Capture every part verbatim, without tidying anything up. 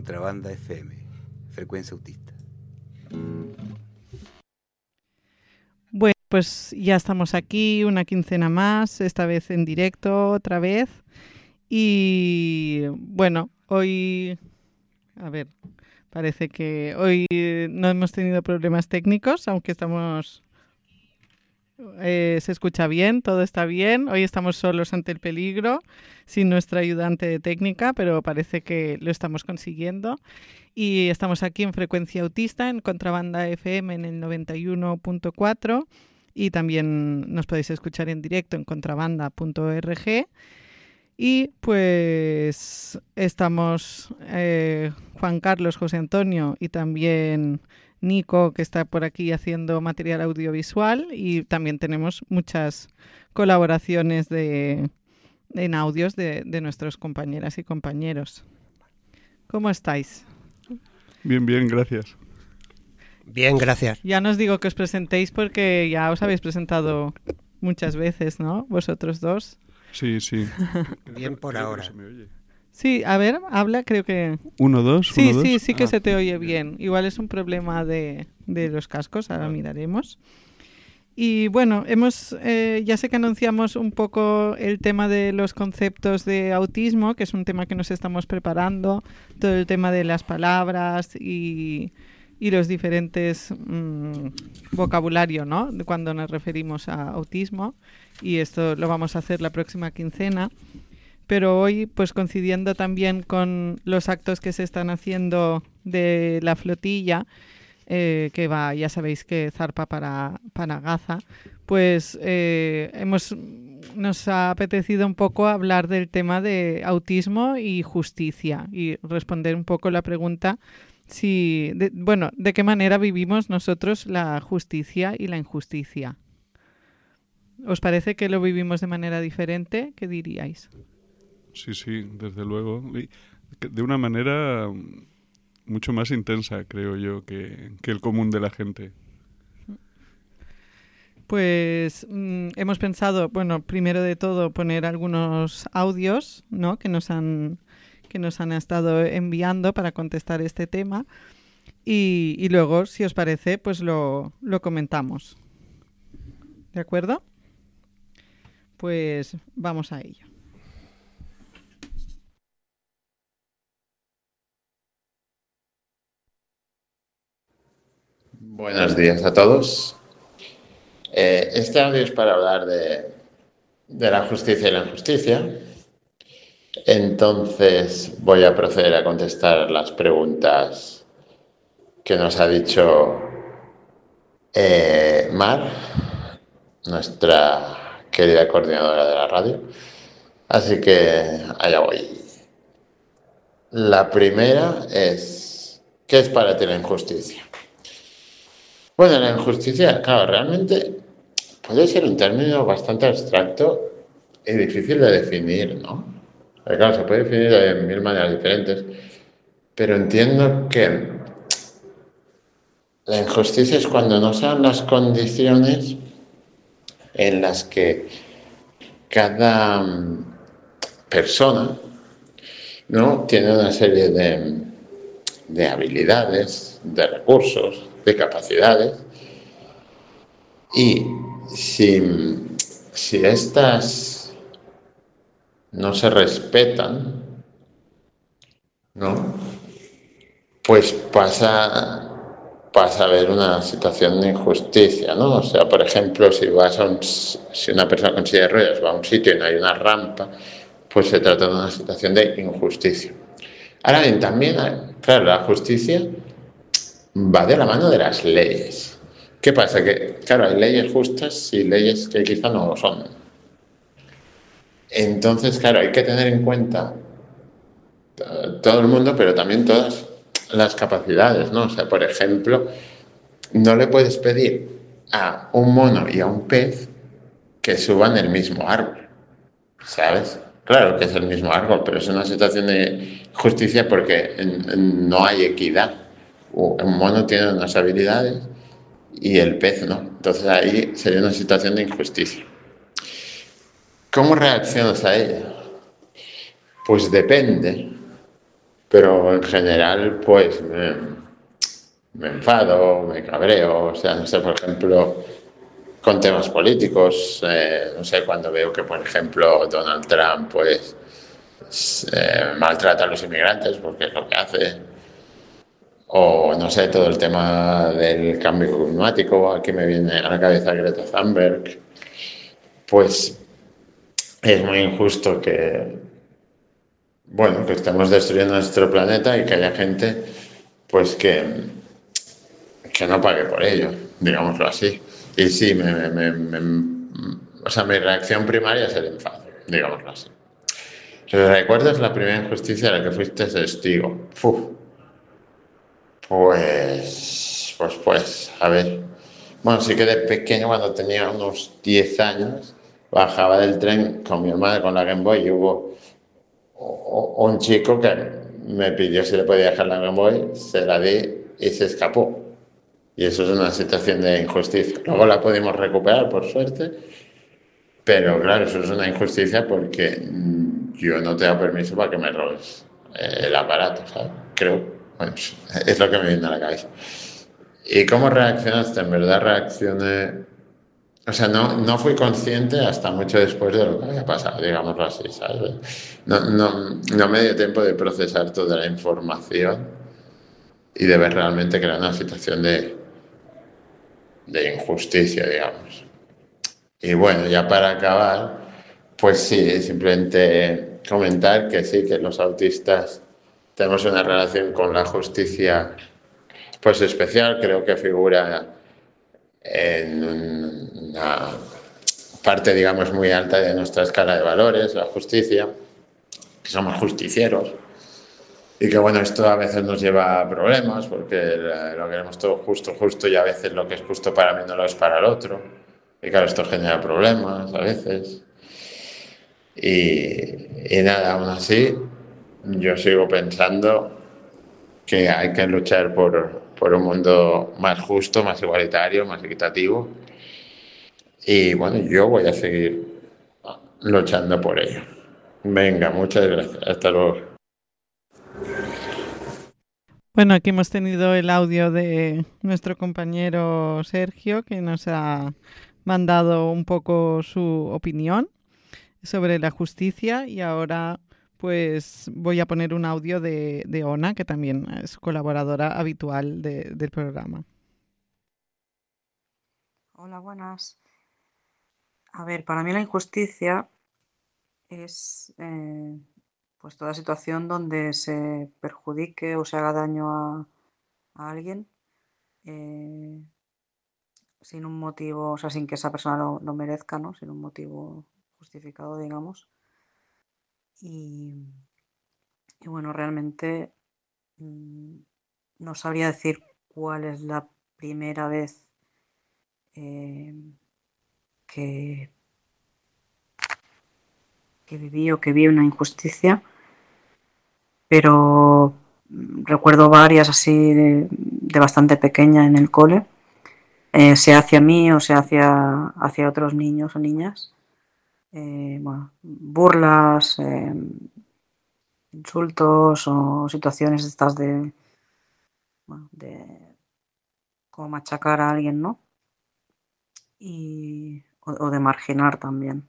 Contrabanda F M, frecuencia autista. Bueno, pues ya estamos aquí, una quincena más, esta vez en directo, otra vez. Y bueno, hoy, a ver, parece que hoy no hemos tenido problemas técnicos, aunque estamos... Eh, se escucha bien, todo está bien. Hoy estamos solos ante el peligro, sin nuestra ayudante de técnica, pero parece que lo estamos consiguiendo. Y estamos aquí en Frecuencia Autista, en Contrabanda F M en el noventa y uno punto cuatro, y también nos podéis escuchar en directo en contrabanda punto org. Y pues estamos eh, Juan Carlos, José Antonio y también Nico, que está por aquí haciendo material audiovisual, y también tenemos muchas colaboraciones de, en audios de, de nuestros compañeras y compañeros. ¿Cómo estáis? Bien, bien, gracias. Bien, gracias. Ya no os digo que os presentéis porque ya os habéis presentado muchas veces, ¿no? Vosotros dos. Sí, sí. Bien por Creo ahora. que se me oye. Sí, a ver, habla, creo que... Uno, dos, Sí, uno, sí, dos. sí que Ah. se te oye bien. Igual es un problema de, de los cascos, ahora miraremos. Y bueno, hemos eh, ya sé que anunciamos un poco el tema de los conceptos de autismo, que es un tema que nos estamos preparando, todo el tema de las palabras y, y los diferentes mmm, vocabulario, ¿no? Cuando nos referimos a autismo, y esto lo vamos a hacer la próxima quincena. Pero hoy, pues coincidiendo también con los actos que se están haciendo de la flotilla, eh, que va, ya sabéis que zarpa para, para Gaza, pues eh, hemos, nos ha apetecido un poco hablar del tema de autismo y justicia y responder un poco la pregunta si, de, bueno, de qué manera vivimos nosotros la justicia y la injusticia. ¿Os parece que lo vivimos de manera diferente? ¿Qué diríais? Sí, sí, desde luego. Y de una manera mucho más intensa, creo yo, que, que el común de la gente. Pues mmm, hemos pensado, bueno, primero de todo poner algunos audios, ¿no? que nos han que nos han estado enviando para contestar este tema, y, y luego, si os parece, pues lo, lo comentamos. ¿De acuerdo? Pues vamos a ello. Buenos días a todos. Eh, este audio es para hablar de, de la justicia y la injusticia. Entonces voy a proceder a contestar las preguntas que nos ha dicho eh, Mar, nuestra querida coordinadora de la radio. Así que allá voy. La primera es, ¿qué es para ti la injusticia? Bueno, la injusticia, claro, realmente puede ser un término bastante abstracto y difícil de definir, ¿no? Pero claro, se puede definir de mil maneras diferentes, pero entiendo que la injusticia es cuando no se dan las condiciones en las que cada persona, ¿no? tiene una serie de, de habilidades, de recursos, de capacidades, y si, si estas no se respetan, ¿no? pues pasa, pasa a haber una situación de injusticia, ¿no? O sea, por ejemplo, si vas a un, si una persona con silla de ruedas va a un sitio y no hay una rampa, pues se trata de una situación de injusticia. Ahora bien, también, claro, la justicia va de la mano de las leyes. ¿Qué pasa? Que, claro, hay leyes justas y leyes que quizá no lo son. Entonces, claro, hay que tener en cuenta todo el mundo, pero también todas las capacidades, ¿no? O sea, por ejemplo, no le puedes pedir a un mono y a un pez que suban el mismo árbol, ¿sabes? Claro que es el mismo árbol, pero es una situación de justicia porque no hay equidad. Un mono tiene unas habilidades y el pez no. Entonces ahí sería una situación de injusticia. ¿Cómo reaccionas a ella? Pues depende pero en general pues me, me enfado, me cabreo, o sea, no sé, por ejemplo, con temas políticos, eh, no sé, cuando veo que, por ejemplo, Donald Trump pues eh, maltrata a los inmigrantes, porque es lo que hace, o no sé, todo el tema del cambio climático, aquí me viene a la cabeza Greta Thunberg, pues es muy injusto que, bueno, que estemos destruyendo nuestro planeta y que haya gente pues que, que no pague por ello, digámoslo así. Y sí, me, me, me, me, o sea, mi reacción primaria es el enfado, digámoslo así. ¿Recuerdas la primera injusticia de la que fuiste testigo? Uf. Pues, pues, pues, a ver. Bueno, sí que de pequeño, cuando tenía unos diez años, bajaba del tren con mi hermana con la Game Boy y hubo un chico que me pidió si le podía dejar la Game Boy, se la di y se escapó. Y eso es una situación de injusticia. Luego la pudimos recuperar, por suerte, pero claro, eso es una injusticia porque yo no te he dado permiso para que me robes el aparato, ¿sabes? Creo, bueno, es lo que me viene a la cabeza. ¿Y cómo reaccionaste? En verdad reaccioné... O sea, no, no fui consciente hasta mucho después de lo que había pasado, digámoslo así, ¿sabes? No, no, no me dio tiempo de procesar toda la información y de ver realmente que era una situación de, de injusticia, digamos. Y bueno, ya para acabar, pues sí, simplemente comentar que sí, que los autistas tenemos una relación con la justicia pues especial, creo que figura en una parte, digamos, muy alta de nuestra escala de valores, la justicia, que somos justicieros. Y que bueno, esto a veces nos lleva a problemas, porque lo queremos todo justo, justo, y a veces lo que es justo para mí no lo es para el otro. Y claro, esto genera problemas a veces. Y, y nada, aún así, yo sigo pensando que hay que luchar por, por un mundo más justo, más igualitario, más equitativo. Y bueno, yo voy a seguir luchando por ello. Venga, muchas gracias. Hasta luego. Bueno, aquí hemos tenido el audio de nuestro compañero Sergio, que nos ha mandado un poco su opinión sobre la justicia, y ahora pues voy a poner un audio de, de Ona, que también es colaboradora habitual de, del programa. Hola, buenas. A ver, para mí la injusticia es eh, pues toda situación donde se perjudique o se haga daño a, a alguien eh, sin un motivo, o sea, sin que esa persona lo, lo merezca, ¿no? Sin un motivo justificado, digamos. Y, y bueno, realmente mmm, no sabría decir cuál es la primera vez eh, que, que viví o que vi una injusticia, pero recuerdo varias así de, de bastante pequeña en el cole, eh, sea hacia mí o sea hacia, hacia otros niños o niñas. Eh, bueno, burlas, eh, insultos o situaciones estas de, bueno, de como machacar a alguien, ¿no? Y, o, o de marginar también.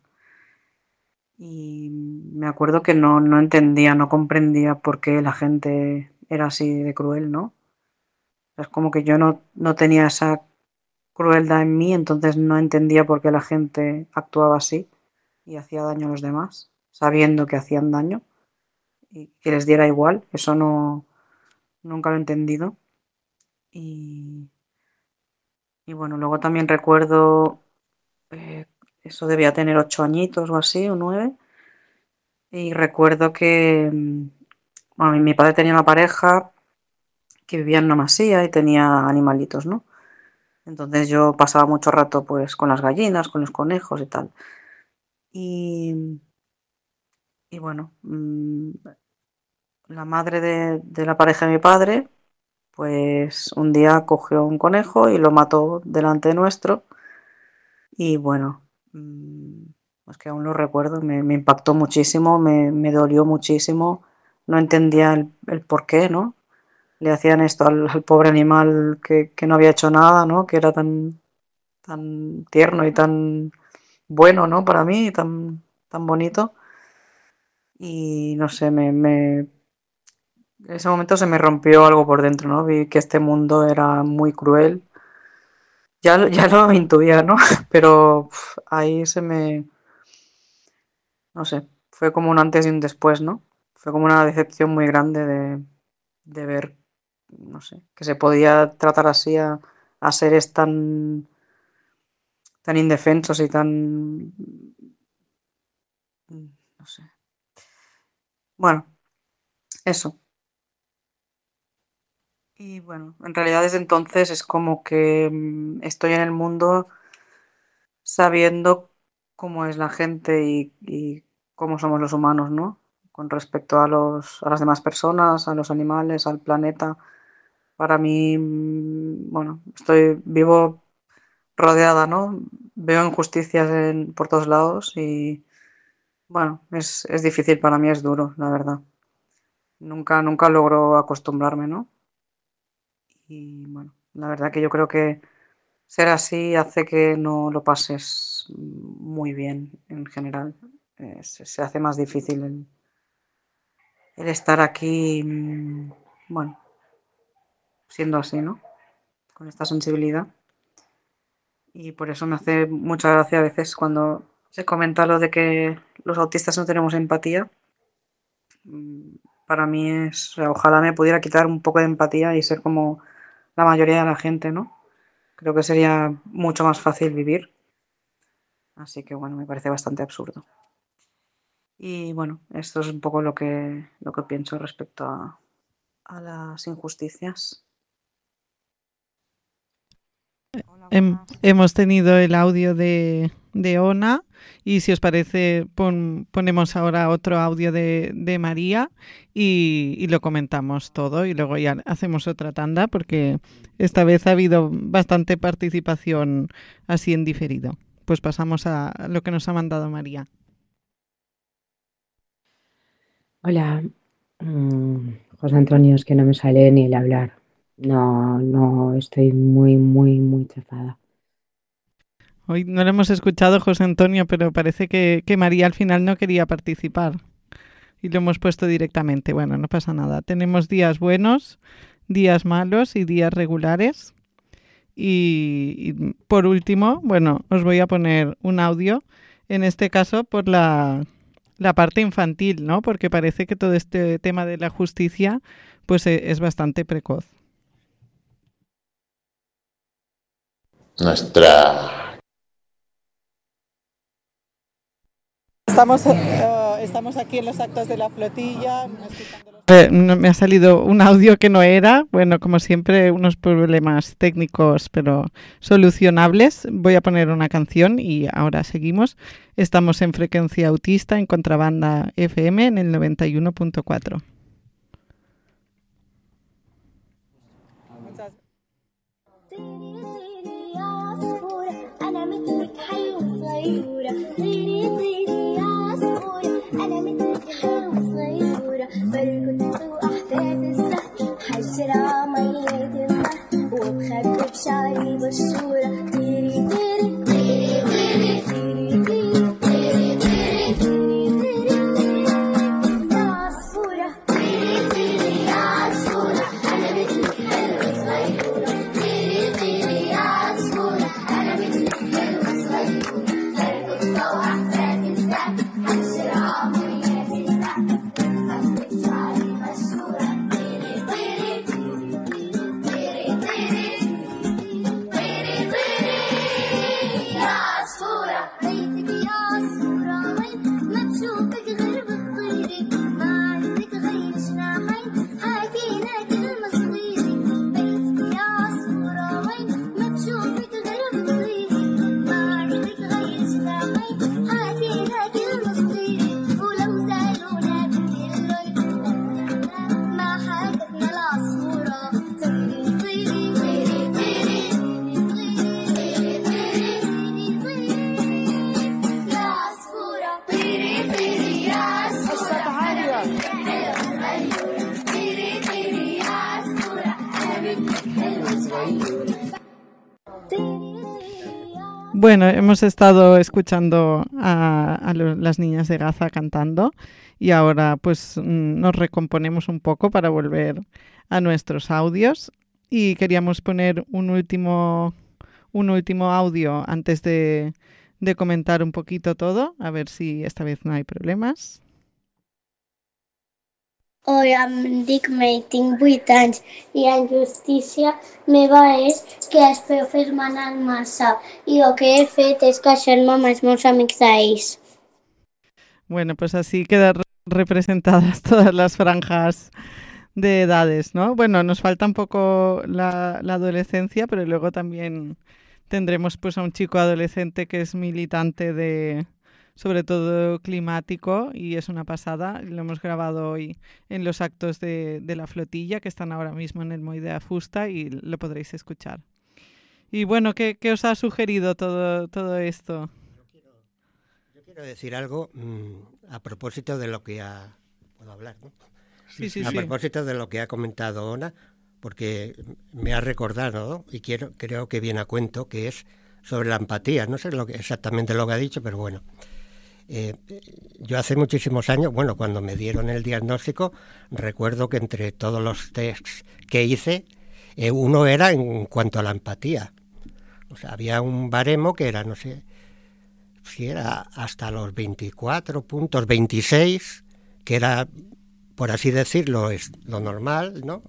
Y me acuerdo que no, no entendía, no comprendía por qué la gente era así de cruel, ¿no? Es como que yo no, no tenía esa crueldad en mí, entonces no entendía por qué la gente actuaba así y hacía daño a los demás, sabiendo que hacían daño y que les diera igual. Eso no, nunca lo he entendido. Y, y bueno, luego también recuerdo, eh, eso debía tener ocho añitos o así, o nueve. Y recuerdo que bueno, mi padre tenía una pareja que vivía en una masía y tenía animalitos, ¿no? Entonces yo pasaba mucho rato pues con las gallinas, con los conejos y tal. Y, y bueno, mmm, la madre de, de la pareja de mi padre, pues un día cogió un conejo y lo mató delante nuestro. Y bueno, mmm, es que aún lo recuerdo, me, me impactó muchísimo, me, me dolió muchísimo no entendía el, el por qué, ¿no? Le hacían esto al, al pobre animal que, que no había hecho nada, ¿no? Que era tan, tan tierno y tan bueno, ¿no? Para mí, y tan, tan bonito. Y no sé, me, me, en ese momento se me rompió algo por dentro, ¿no? Vi que este mundo era muy cruel. Ya, lo- ya lo intuía, ¿no? Pero uf, ahí se me, no sé, fue como un antes y un después, ¿no? Fue como una decepción muy grande de, de ver, no sé, que se podía tratar así a, a seres tan, tan indefensos y tan, no sé. Bueno, eso. Y bueno, en realidad desde entonces es como que mm, estoy en el mundo sabiendo cómo es la gente y, y cómo somos los humanos, ¿no? Con respecto a los, a las demás personas, a los animales, al planeta. Para mí, mm, bueno, estoy vivo rodeada, ¿no? Veo injusticias en, por todos lados y, bueno, es, es difícil para mí, es duro, la verdad. Nunca, nunca logro acostumbrarme, ¿no? Y bueno, la verdad que yo creo que ser así hace que no lo pases muy bien en general. Eh, se, se hace más difícil el, el estar aquí, mm, bueno, siendo así, ¿no? Con esta sensibilidad. Y por eso me hace mucha gracia a veces cuando se comenta lo de que los autistas no tenemos empatía. Mm, Para mí es, o sea, ojalá me pudiera quitar un poco de empatía y ser como la mayoría de la gente, ¿no? Creo que sería mucho más fácil vivir. Así que bueno, me parece bastante absurdo. Y bueno, esto es un poco lo que, lo que pienso respecto a, a las injusticias. Hola, Hem- buenas. hemos tenido el audio de, de Ona y si os parece pon- ponemos ahora otro audio de, de María y, y lo comentamos todo y luego ya hacemos otra tanda porque esta vez ha habido bastante participación así en diferido. Pues pasamos a lo que nos ha mandado María. Hola, mm, José Antonio, es que no me sale ni el hablar. No, no, estoy muy, muy, muy chafada. Hoy no lo hemos escuchado, José Antonio, pero parece que, que María al final no quería participar y lo hemos puesto directamente. Bueno, no pasa nada. Tenemos días buenos, días malos y días regulares. Y, y por último, bueno, os voy a poner un audio, en este caso por la, la parte infantil, ¿no? Porque parece que todo este tema de la justicia pues eh, es bastante precoz. Nuestra Estamos, uh, estamos aquí en los actos de la flotilla. Eh, no, me ha salido un audio que no era. Bueno, como siempre, unos problemas técnicos, pero solucionables. Voy a poner una canción y ahora seguimos. Estamos en Frecuencia Autista, en Contrabanda F M, en el noventa y uno punto cuatro. Muchas بركض وأحداث الزهر حشرة مية النهر وبخبي بشعري بالشورى تيري تيري تيري تيري تيري تيري تيري تيري يا عصفورة تيري تيري يا عصفورة أنا مثلك حلوة صغيرة تيري تيري يا عصفورة أنا مثلك حلوة صغيرة بركض وأحداث الزهر حشرة مية النهر Bueno, hemos estado escuchando a, a lo- las niñas de Gaza cantando y ahora pues mm, nos recomponemos un poco para volver a nuestros audios y queríamos poner un último, un último audio antes de, de comentar un poquito todo, a ver si esta vez no hay problemas. Hola, em dic May, tinc vuit anys i la injustícia meva és que els profes manen massa i el que he fet és queixar-me amb els meus amics d'ells. Bueno, pues así quedan re- representadas todas las franjas de edades, ¿no? Bueno, nos falta un poco la, la adolescencia, pero luego también tendremos pues a un chico adolescente que es militante de, sobre todo climático, y es una pasada. Lo hemos grabado hoy en los actos de, de la flotilla, que están ahora mismo en el Moy de Afusta, y lo podréis escuchar. Y bueno, ¿qué, qué os ha sugerido todo, todo esto? Yo quiero decir algo mm, a propósito de lo que ha... ¿Puedo hablar, no? Sí, sí, a sí. propósito de lo que ha comentado Ona, porque me ha recordado, ¿no? Y quiero, creo que viene a cuento, que es sobre la empatía. No sé lo que, exactamente lo que ha dicho, pero bueno. Eh, yo hace muchísimos años, bueno, cuando me dieron el diagnóstico, recuerdo que entre todos los tests que hice, eh, uno era en cuanto a la empatía. O sea, había un baremo que era, no sé, si era hasta los veinticuatro puntos, veintiséis, que era, por así decirlo, es lo normal, ¿no?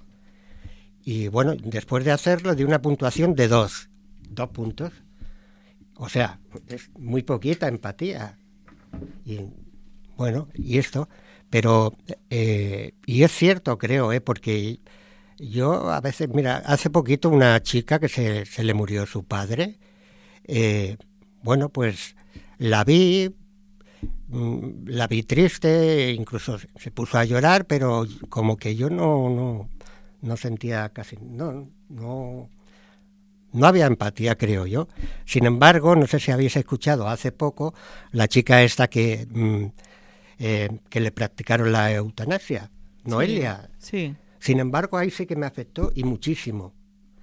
Y bueno, después de hacerlo, di una puntuación de dos, dos puntos. O sea, es muy poquita empatía. Y bueno, y esto, pero, eh, y es cierto, creo, ¿eh? Porque yo a veces, mira, hace poquito una chica que se, se le murió su padre, eh, bueno, pues la vi, mm, la vi triste, incluso se puso a llorar, pero como que yo no, no, no sentía casi, no, no, no había empatía, creo yo. Sin embargo, no sé si habéis escuchado hace poco la chica esta que, mm, eh, que le practicaron la eutanasia, Noelia. Sí. Sin embargo, ahí sí que me afectó y muchísimo.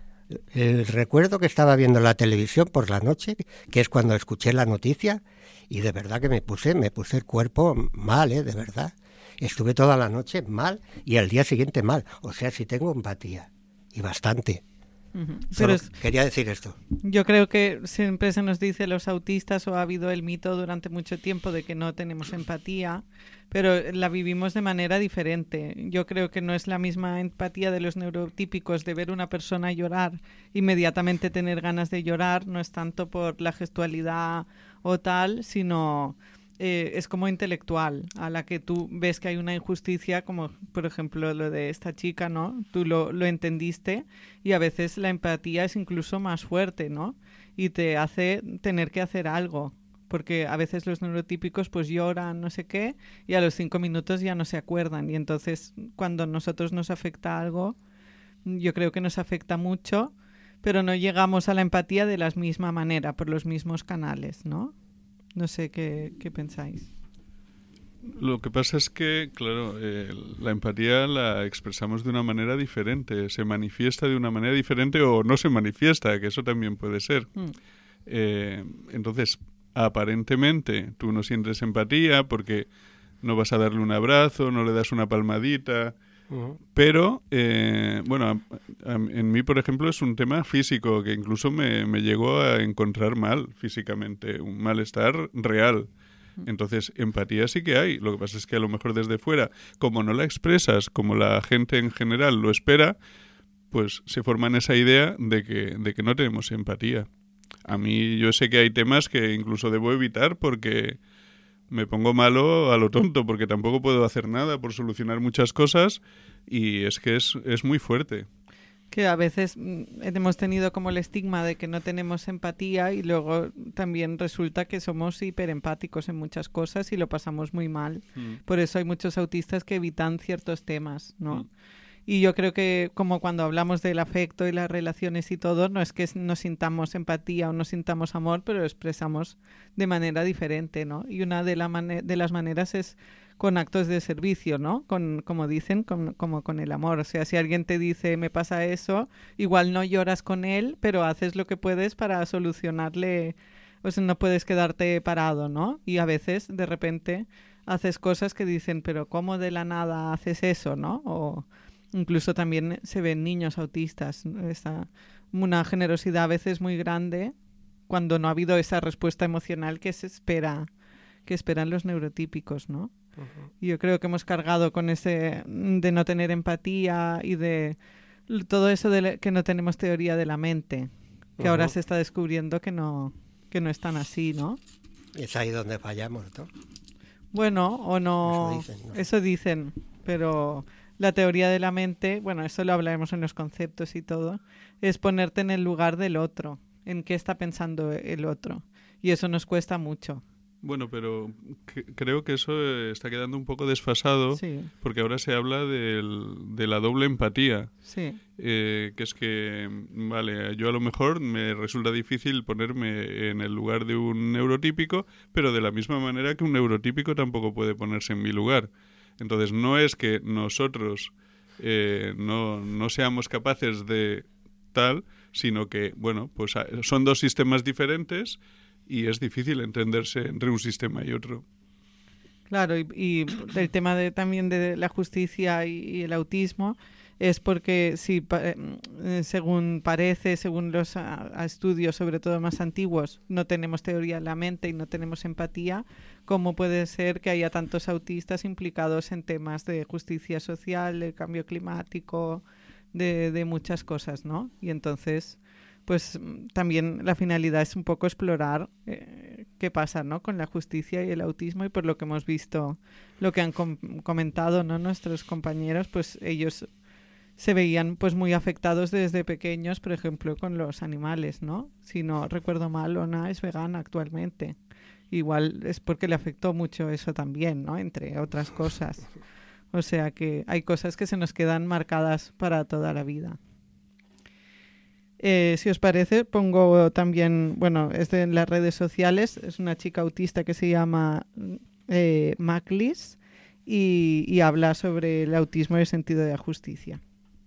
El recuerdo que estaba viendo la televisión por la noche, que es cuando escuché la noticia, y de verdad que me puse, me puse el cuerpo mal, ¿eh? De verdad. Estuve toda la noche mal y al día siguiente mal. O sea, sí tengo empatía, y bastante. Ujú. Solo Pero es- quería decir esto. yo creo que siempre se nos dice los autistas, o ha habido el mito durante mucho tiempo de que no tenemos empatía, pero la vivimos de manera diferente. Yo creo que no es la misma empatía de los neurotípicos de ver una persona llorar, inmediatamente tener ganas de llorar, no es tanto por la gestualidad o tal, sino eh, es como intelectual, a la que tú ves que hay una injusticia, como por ejemplo lo de esta chica, ¿no? Tú lo, lo entendiste, y a veces la empatía es incluso más fuerte, ¿no? Y te hace tener que hacer algo, porque a veces los neurotípicos pues lloran, no sé qué, y a los cinco minutos ya no se acuerdan, y entonces cuando a nosotros nos afecta algo, yo creo que nos afecta mucho, pero no llegamos a la empatía de la misma manera, por los mismos canales, ¿no? No sé qué, qué pensáis. Lo que pasa es que, claro, eh, la empatía la expresamos de una manera diferente, se manifiesta de una manera diferente o no se manifiesta, que eso también puede ser. Mm. Eh, entonces, aparentemente tú no sientes empatía porque no vas a darle un abrazo, no le das una palmadita, Uh-huh. pero, eh, bueno, a- a- en mí, por ejemplo, es un tema físico que incluso me, me llegó a encontrar mal físicamente, un malestar real. Entonces, empatía sí que hay. Lo que pasa es que a lo mejor desde fuera, como no la expresas, como la gente en general lo espera, pues se forman esa idea de que, de que no tenemos empatía. A mí yo sé que hay temas que incluso debo evitar porque me pongo malo a lo tonto, porque tampoco puedo hacer nada por solucionar muchas cosas y es que es, es muy fuerte. Que a veces mm, hemos tenido como el estigma de que no tenemos empatía, y luego también resulta que somos hiperempáticos en muchas cosas y lo pasamos muy mal. Mm. Por eso hay muchos autistas que evitan ciertos temas, ¿no? Mm. Y yo creo que como cuando hablamos del afecto y las relaciones y todo, no es que no sintamos empatía o no sintamos amor, pero lo expresamos de manera diferente, ¿no? Y una de, la mane- de las maneras es con actos de servicio, ¿no? Con, como dicen, con, como con el amor. O sea, si alguien te dice, me pasa eso, igual no lloras con él, pero haces lo que puedes para solucionarle. Pues no puedes quedarte parado, ¿no? Y a veces, de repente, haces cosas que dicen, pero ¿cómo de la nada haces eso, no? O incluso también se ven niños autistas. Esta, una generosidad a veces muy grande cuando no ha habido esa respuesta emocional que se espera, que esperan los neurotípicos, ¿no? Uh-huh. Yo creo que hemos cargado con ese de no tener empatía y de todo eso de que no tenemos teoría de la mente, que uh-huh. ahora se está descubriendo que no, que no es tan así, ¿no? Es ahí donde fallamos, ¿no? Bueno, o no... Eso dicen, ¿no? Eso dicen, pero la teoría de la mente, bueno, eso lo hablaremos en los conceptos y todo, es ponerte en el lugar del otro, en qué está pensando el otro. Y eso nos cuesta mucho. Bueno, pero c- creo que eso está quedando un poco desfasado, sí. porque ahora se habla del, de la doble empatía, sí. eh, que es que, vale, yo a lo mejor me resulta difícil ponerme en el lugar de un neurotípico, pero de la misma manera que un neurotípico tampoco puede ponerse en mi lugar. Entonces no es que nosotros eh, no, no seamos capaces de tal, sino que, bueno, pues son dos sistemas diferentes y es difícil entenderse entre un sistema y otro. Claro, y, y el tema de, también de la justicia y, y el autismo es porque, si, eh, según parece, según los a, a estudios, sobre todo más antiguos, no tenemos teoría de la mente y no tenemos empatía, ¿cómo puede ser que haya tantos autistas implicados en temas de justicia social, de cambio climático, de, de muchas cosas, ¿no? Y entonces, pues también la finalidad es un poco explorar eh, qué pasa, ¿no?, con la justicia y el autismo, y por lo que hemos visto, lo que han com- comentado, ¿no?, nuestros compañeros, pues ellos se veían pues muy afectados desde pequeños, por ejemplo, con los animales, ¿no? Si no recuerdo mal, Ona es vegana actualmente. Igual es porque le afectó mucho eso también, ¿no?, entre otras cosas. O sea que hay cosas que se nos quedan marcadas para toda la vida. Eh, si os parece, pongo también, bueno, es de las redes sociales, es una chica autista que se llama eh, Maclis y, y habla sobre el autismo y el sentido de la justicia.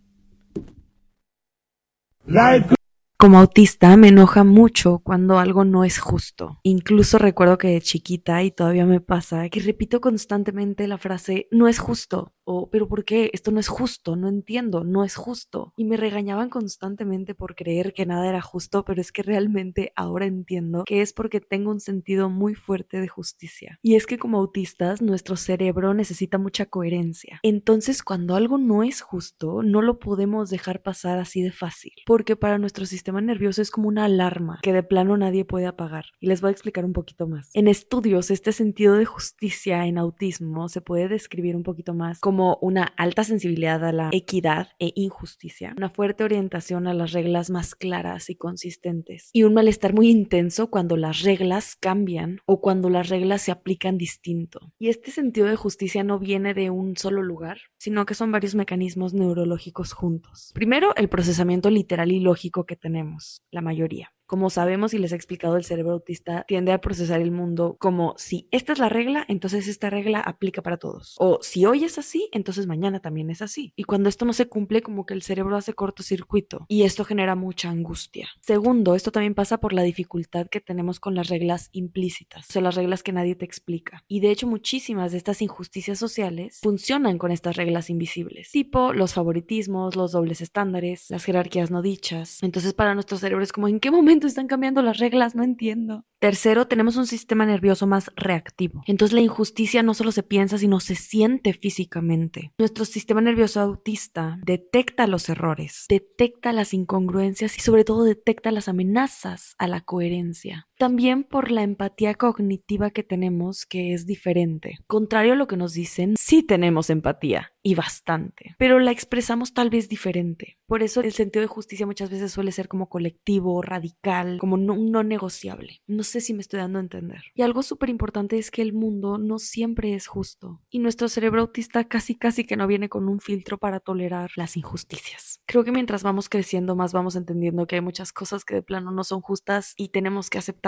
Como autista me enoja mucho cuando algo no es justo. Incluso recuerdo que de chiquita, y todavía me pasa, que repito constantemente la frase no es justo, o pero ¿por qué? Esto no es justo, no entiendo, no es justo. Y me regañaban constantemente por creer que nada era justo, pero es que realmente ahora entiendo que es porque tengo un sentido muy fuerte de justicia. Y es que como autistas nuestro cerebro necesita mucha coherencia. Entonces cuando algo no es justo, no lo podemos dejar pasar así de fácil, porque para nuestro sistema nervioso es como una alarma que de plano nadie puede apagar. Y les voy a explicar un poquito más. En estudios, este sentido de justicia en autismo se puede describir un poquito más como una alta sensibilidad a la equidad e injusticia, una fuerte orientación a las reglas más claras y consistentes, y un malestar muy intenso cuando las reglas cambian o cuando las reglas se aplican distinto. Y este sentido de justicia no viene de un solo lugar, sino que son varios mecanismos neurológicos juntos. Primero, el procesamiento literal y lógico que tenemos la mayoría. Como sabemos y les he explicado, el cerebro autista tiende a procesar el mundo como si esta es la regla, entonces esta regla aplica para todos. O si hoy es así, entonces mañana también es así. Y cuando esto no se cumple, como que el cerebro hace cortocircuito. Y esto genera mucha angustia. Segundo, esto también pasa por la dificultad que tenemos con las reglas implícitas. O sea, las reglas que nadie te explica. Y de hecho, muchísimas de estas injusticias sociales funcionan con estas reglas invisibles. Tipo los favoritismos, los dobles estándares, las jerarquías no dichas. Entonces, para nuestro cerebro es como, ¿en qué momento están cambiando las reglas? No entiendo. Tercero, tenemos un sistema nervioso más reactivo. Entonces la injusticia no solo se piensa, sino se siente físicamente. Nuestro sistema nervioso autista detecta los errores, detecta las incongruencias y sobre todo detecta las amenazas a la coherencia. También por la empatía cognitiva que tenemos, que es diferente. Contrario a lo que nos dicen, sí tenemos empatía. Y bastante, pero la expresamos tal vez diferente. Por eso el sentido de justicia muchas veces suele ser como colectivo, radical, como no, no negociable. No sé si me estoy dando a entender. Y algo súper importante es que el mundo no siempre es justo. Y nuestro cerebro autista casi casi que no viene con un filtro para tolerar las injusticias. Creo que mientras vamos creciendo más vamos entendiendo que hay muchas cosas que de plano no son justas y tenemos que aceptar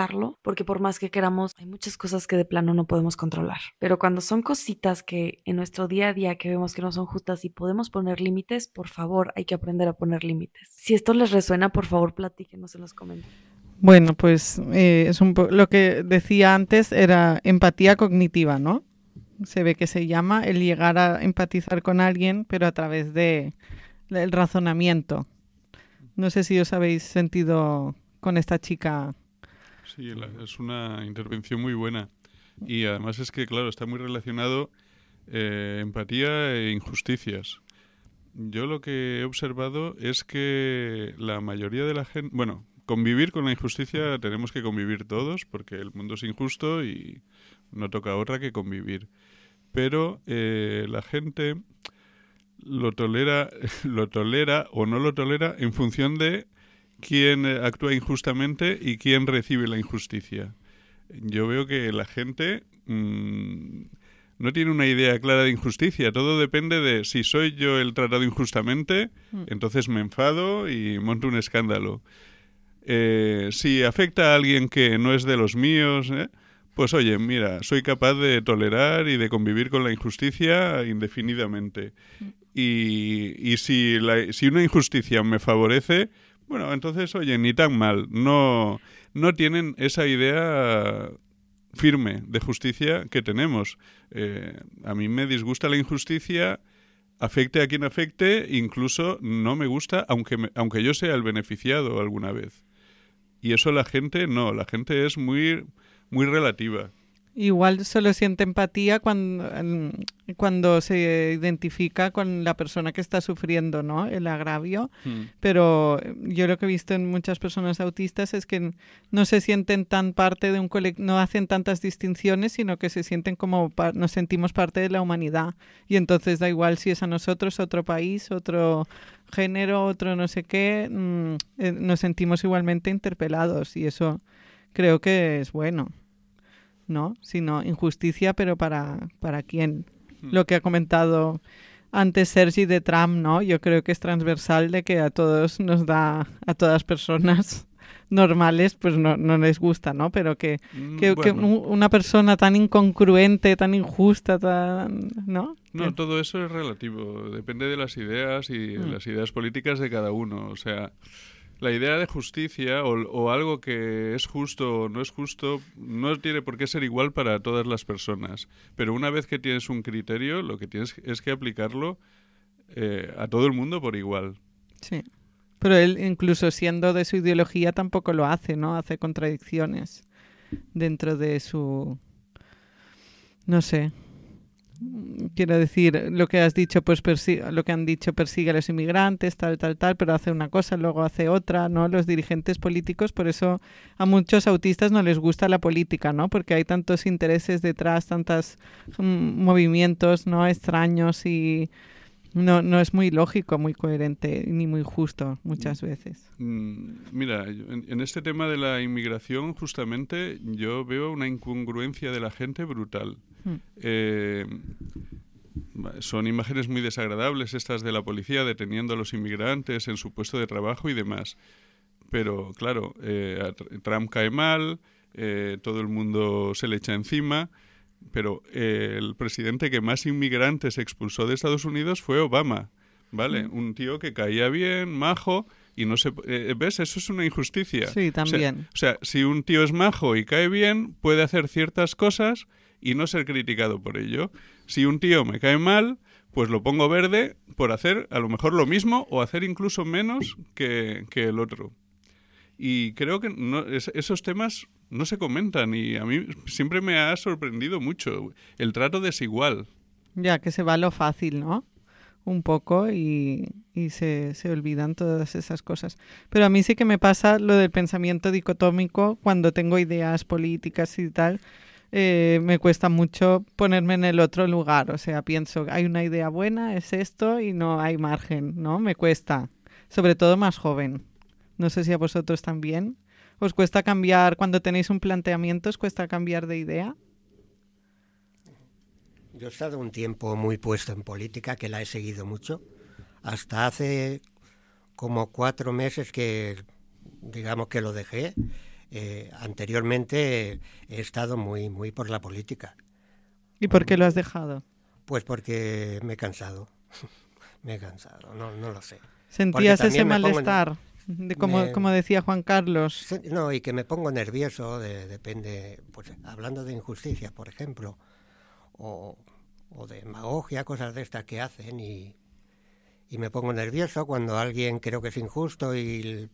controlarlo, porque por más que queramos, hay muchas cosas que de plano no podemos controlar. Pero cuando son cositas que en nuestro día a día que vemos que no son justas y podemos poner límites, por favor, hay que aprender a poner límites. Si esto les resuena, por favor, platíquenos en los comentarios. Bueno, pues eh, es un po- lo que decía antes era empatía cognitiva, ¿no? Se ve que se llama el llegar a empatizar con alguien, pero a través de el razonamiento. No sé si os habéis sentido con esta chica. Sí, la- es una intervención muy buena. Y además es que, claro, está muy relacionado eh, empatía e injusticias. Yo lo que he observado es que la mayoría de la gente... Bueno, convivir con la injusticia tenemos que convivir todos, porque el mundo es injusto y no toca otra que convivir. Pero eh, la gente lo tolera, lo tolera o no lo tolera en función de quién eh, actúa injustamente y quién recibe la injusticia. Yo veo que la gente mmm, no tiene una idea clara de injusticia. Todo depende de si soy yo el tratado injustamente, mm. entonces me enfado y monto un escándalo. Eh, si afecta a alguien que no es de los míos, ¿eh? Pues oye, mira, soy capaz de tolerar y de convivir con la injusticia indefinidamente. Y, y si, la, si una injusticia me favorece, bueno, entonces, oye, ni tan mal. No, no tienen esa idea firme de justicia que tenemos. Eh, a mí me disgusta la injusticia, afecte a quien afecte, incluso no me gusta, aunque, me, aunque yo sea el beneficiado alguna vez. Y eso la gente no, la gente es muy... muy relativa. Igual solo siente empatía cuando, cuando se identifica con la persona que está sufriendo, ¿no? El agravio. Mm. Pero yo lo que he visto en muchas personas autistas es que no se sienten tan parte de un colectivo, no hacen tantas distinciones, sino que se sienten como, nos sentimos parte de la humanidad. Y entonces da igual si es a nosotros, otro país, otro género, otro no sé qué, mmm, eh, nos sentimos igualmente interpelados y eso creo que es bueno, ¿no? Sino injusticia, pero para, para quién. Hmm. Lo que ha comentado antes Sergi de Trump, ¿no? Yo creo que es transversal de que a todos nos da, a todas personas normales, pues no, no les gusta, ¿no? Pero que, que, bueno. que una persona tan incongruente, tan injusta, tan, ¿no? No, todo eso es relativo. Depende de las ideas y de hmm. las ideas políticas de cada uno. O sea... La idea de justicia o, o algo que es justo o no es justo no tiene por qué ser igual para todas las personas. Pero una vez que tienes un criterio, lo que tienes es que aplicarlo eh, a todo el mundo por igual. Sí, pero él incluso siendo de su ideología tampoco lo hace, ¿no? Hace contradicciones dentro de su... no sé... Quiero decir, lo que has dicho, pues persigue, lo que han dicho, persigue a los inmigrantes, tal, tal, tal, pero hace una cosa, luego hace otra, ¿no? Los dirigentes políticos, por eso a muchos autistas no les gusta la política, ¿no? Porque hay tantos intereses detrás, tantos mm, movimientos, ¿no? Extraños y no, no es muy lógico, muy coherente ni muy justo muchas veces. Mira, en, en este tema de la inmigración, justamente, yo veo una incongruencia de la gente brutal. Eh, son imágenes muy desagradables estas de la policía deteniendo a los inmigrantes en su puesto de trabajo y demás. Pero, claro, eh, Trump cae mal, eh, todo el mundo se le echa encima, pero eh, el presidente que más inmigrantes expulsó de Estados Unidos fue Obama, ¿vale? Mm. Un tío que caía bien, majo... Y no se... Eh, ¿Ves? Eso es una injusticia. Sí, también. O sea, o sea, si un tío es majo y cae bien, puede hacer ciertas cosas y no ser criticado por ello. Si un tío me cae mal, pues lo pongo verde por hacer a lo mejor lo mismo o hacer incluso menos que, que el otro. Y creo que no, es, esos temas no se comentan y a mí siempre me ha sorprendido mucho el trato desigual. Ya, que se va a lo fácil, ¿no? Un poco y, y se, se olvidan todas esas cosas. Pero a mí sí que me pasa lo del pensamiento dicotómico cuando tengo ideas políticas y tal. Eh, me cuesta mucho ponerme en el otro lugar. O sea, pienso, hay una idea buena, es esto y no hay margen, ¿no? Me cuesta. Sobre todo más joven. No sé si a vosotros también. ¿Os cuesta cambiar cuando tenéis un planteamiento? ¿Os cuesta cambiar de idea? Yo he estado un tiempo muy puesto en política, que la he seguido mucho, hasta hace como cuatro meses que, digamos que lo dejé, eh, anteriormente he estado muy, muy por la política. ¿Y por qué lo has dejado? Pues porque me he cansado. me he cansado, no, no lo sé. ¿Sentías ese me malestar? En, de como, me, como decía Juan Carlos. No, y que me pongo nervioso, de, depende, pues hablando de injusticia, por ejemplo, o, o de demagogia, cosas de estas que hacen, y, y me pongo nervioso cuando alguien creo que es injusto y,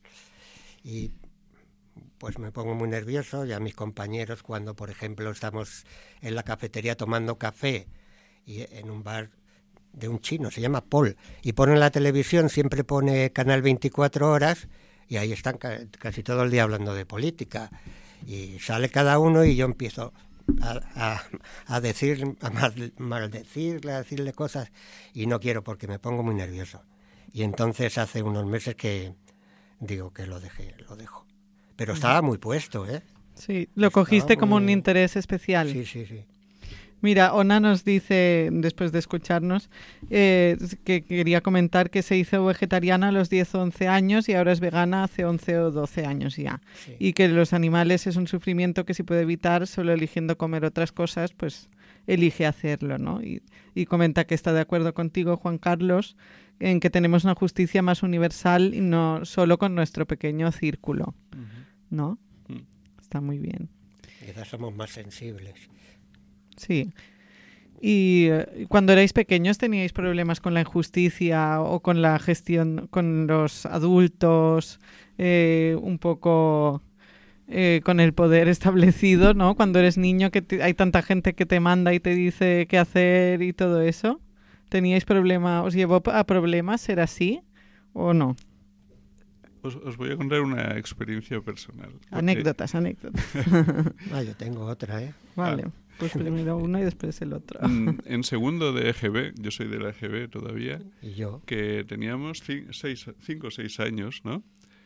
y pues me pongo muy nervioso. Y a mis compañeros cuando, por ejemplo, estamos en la cafetería tomando café y en un bar de un chino, se llama Paul, y pone la televisión, siempre pone Canal veinticuatro horas, y ahí están ca casi todo el día hablando de política, y sale cada uno y yo empiezo a, a, a decir, a mal, maldecirle, a decirle cosas, y no quiero porque me pongo muy nervioso. Y entonces hace unos meses que digo que lo dejé, lo dejo. Pero estaba muy puesto, ¿eh? Sí, lo estaba cogiste como muy... un interés especial. Sí, sí, sí. Mira, Ona nos dice, después de escucharnos, eh, que quería comentar que se hizo vegetariana a los diez o once años y ahora es vegana hace once o doce años ya. Sí. Y que los animales es un sufrimiento que se puede evitar solo eligiendo comer otras cosas, pues elige hacerlo, ¿no? Y, y comenta que está de acuerdo contigo, Juan Carlos, en que tenemos una justicia más universal y no solo con nuestro pequeño círculo, uh-huh. ¿no? Uh-huh. Está muy bien. Quizás somos más sensibles. Sí. ¿Y eh, cuando erais pequeños teníais problemas con la injusticia o con la gestión con los adultos, eh, un poco eh, con el poder establecido, ¿no? Cuando eres niño que te, hay tanta gente que te manda y te dice qué hacer y todo eso. ¿Teníais problemas? ¿Os llevó a problemas ser así o no? Os, os voy a contar una experiencia personal. Porque... Anécdotas, anécdotas. Ah, yo tengo otra, ¿eh? Vale. Ah. Pues primero uno y después el otro. En segundo de E G B, yo soy de la E G B todavía, ¿Y yo? Que teníamos cinco o seis años, ¿no?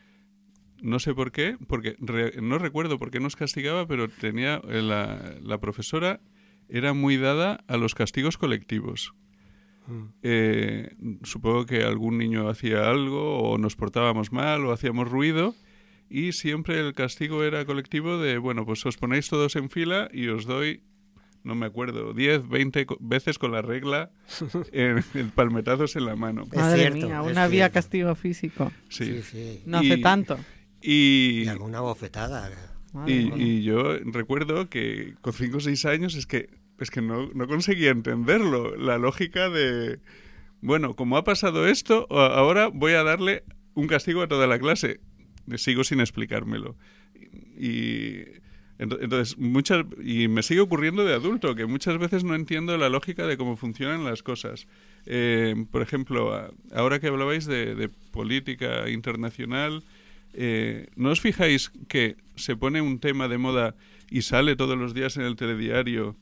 No sé por qué, porque re, no recuerdo por qué nos castigaba, pero tenía la, la profesora era muy dada a los castigos colectivos. Mm. Eh, supongo que algún niño hacía algo o nos portábamos mal o hacíamos ruido. Y siempre el castigo era colectivo de, bueno, pues os ponéis todos en fila y os doy, no me acuerdo, diez, veinte veces con la regla en, en palmetazos en la mano. Madre cierto, mía, aún había castigo físico. Sí. sí, sí. No hace y, tanto. Y, y alguna bofetada. Y, y yo recuerdo que con cinco o seis años es que, es que no, no conseguía entenderlo. La lógica de, bueno, como ha pasado esto, ahora voy a darle un castigo a toda la clase. Sigo sin explicármelo. Y entonces muchas y me sigue ocurriendo de adulto que muchas veces no entiendo la lógica de cómo funcionan las cosas. Eh, por ejemplo, ahora que hablabais de, de política internacional, eh, ¿no os fijáis que se pone un tema de moda y sale todos los días en el telediario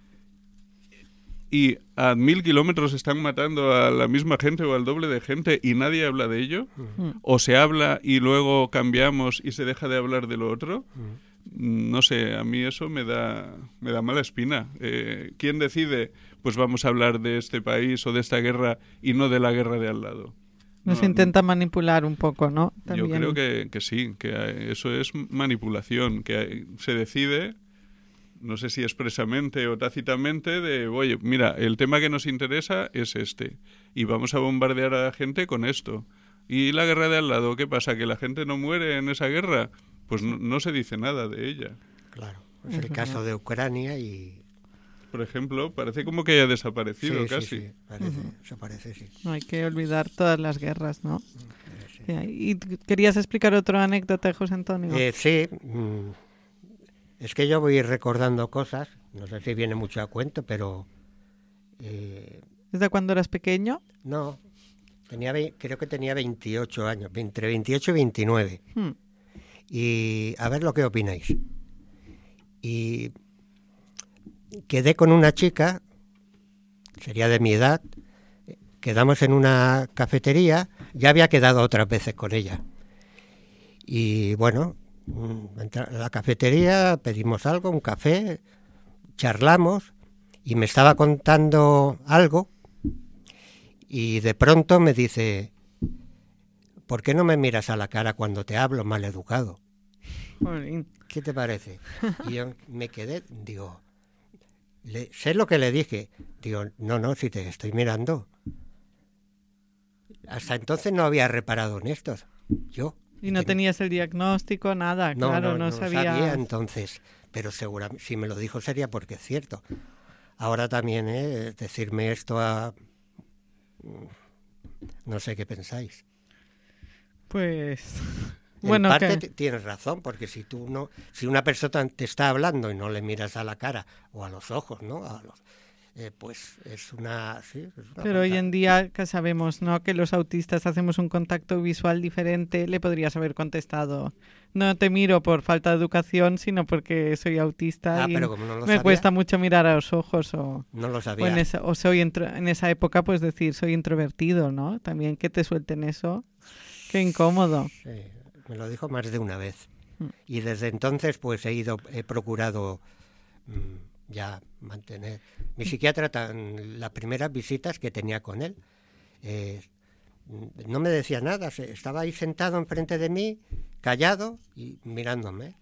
y a mil kilómetros están matando a la misma gente o al doble de gente y nadie habla de ello? Mm. ¿O se habla y luego cambiamos y se deja de hablar de lo otro? Mm. No sé, a mí eso me da, me da mala espina. Eh, ¿Quién decide? Pues vamos a hablar de este país o de esta guerra y no de la guerra de al lado. Nos no, intenta manipular un poco, ¿no? También. Yo creo que, que sí, que eso es manipulación, que se decide... No sé si expresamente o tácitamente, de, oye, mira, el tema que nos interesa es este y vamos a bombardear a la gente con esto. ¿Y la guerra de al lado? ¿Qué pasa? ¿Que la gente no muere en esa guerra? Pues no, no se dice nada de ella. Claro, es el caso de Ucrania y... Por ejemplo, parece como que haya desaparecido sí, casi. Sí, sí, parece, uh-huh. Eso parece, sí. No hay que olvidar todas las guerras, ¿no? Sí. ¿Y querías explicar otra anécdota, José Antonio? Eh, sí, mm. Es que yo voy recordando cosas, no sé si viene mucho a cuento, pero... Eh, ¿Desde cuando eras pequeño? No, tenía creo que tenía veintiocho años, entre veintiocho y veintinueve. Hmm. Y a ver lo que opináis. Y quedé con una chica, sería de mi edad, quedamos en una cafetería, ya había quedado otras veces con ella. Y bueno... Entré a la cafetería, pedimos algo, un café, charlamos y me estaba contando algo y de pronto me dice, ¿por qué no me miras a la cara cuando te hablo, maleducado? Jolín. ¿Qué te parece? Y yo me quedé, digo, le, sé lo que le dije. Digo, no, no, si te estoy mirando. Hasta entonces no había reparado en esto. Yo. Y no tenías el diagnóstico, nada, no, claro, no, no, no sabía. sabía entonces, pero seguramente si me lo dijo sería porque es cierto. Ahora también, ¿eh? Decirme esto a... No sé qué pensáis. Pues... En bueno, parte que... tienes razón, porque si tú no, si una persona te está hablando y no le miras a la cara o a los ojos, ¿no? A los, eh, pues es una, sí, es una Pero hoy falta. en día que sabemos, ¿no? Que los autistas hacemos un contacto visual diferente, le podrías haber contestado. No te miro por falta de educación, sino porque soy autista Ah, y pero como no lo me sabía, cuesta mucho mirar a los ojos o, no lo o sabía. en esa, o soy intro, en esa época pues decir soy introvertido, ¿no? También que te suelten eso, qué incómodo. Sí, me lo dijo más de una vez. Mm. Y desde entonces pues he ido, he procurado mmm, ya mantener. Mi psiquiatra, tan, las primeras visitas que tenía con él, eh, no me decía nada, estaba ahí sentado enfrente de mí, callado y mirándome,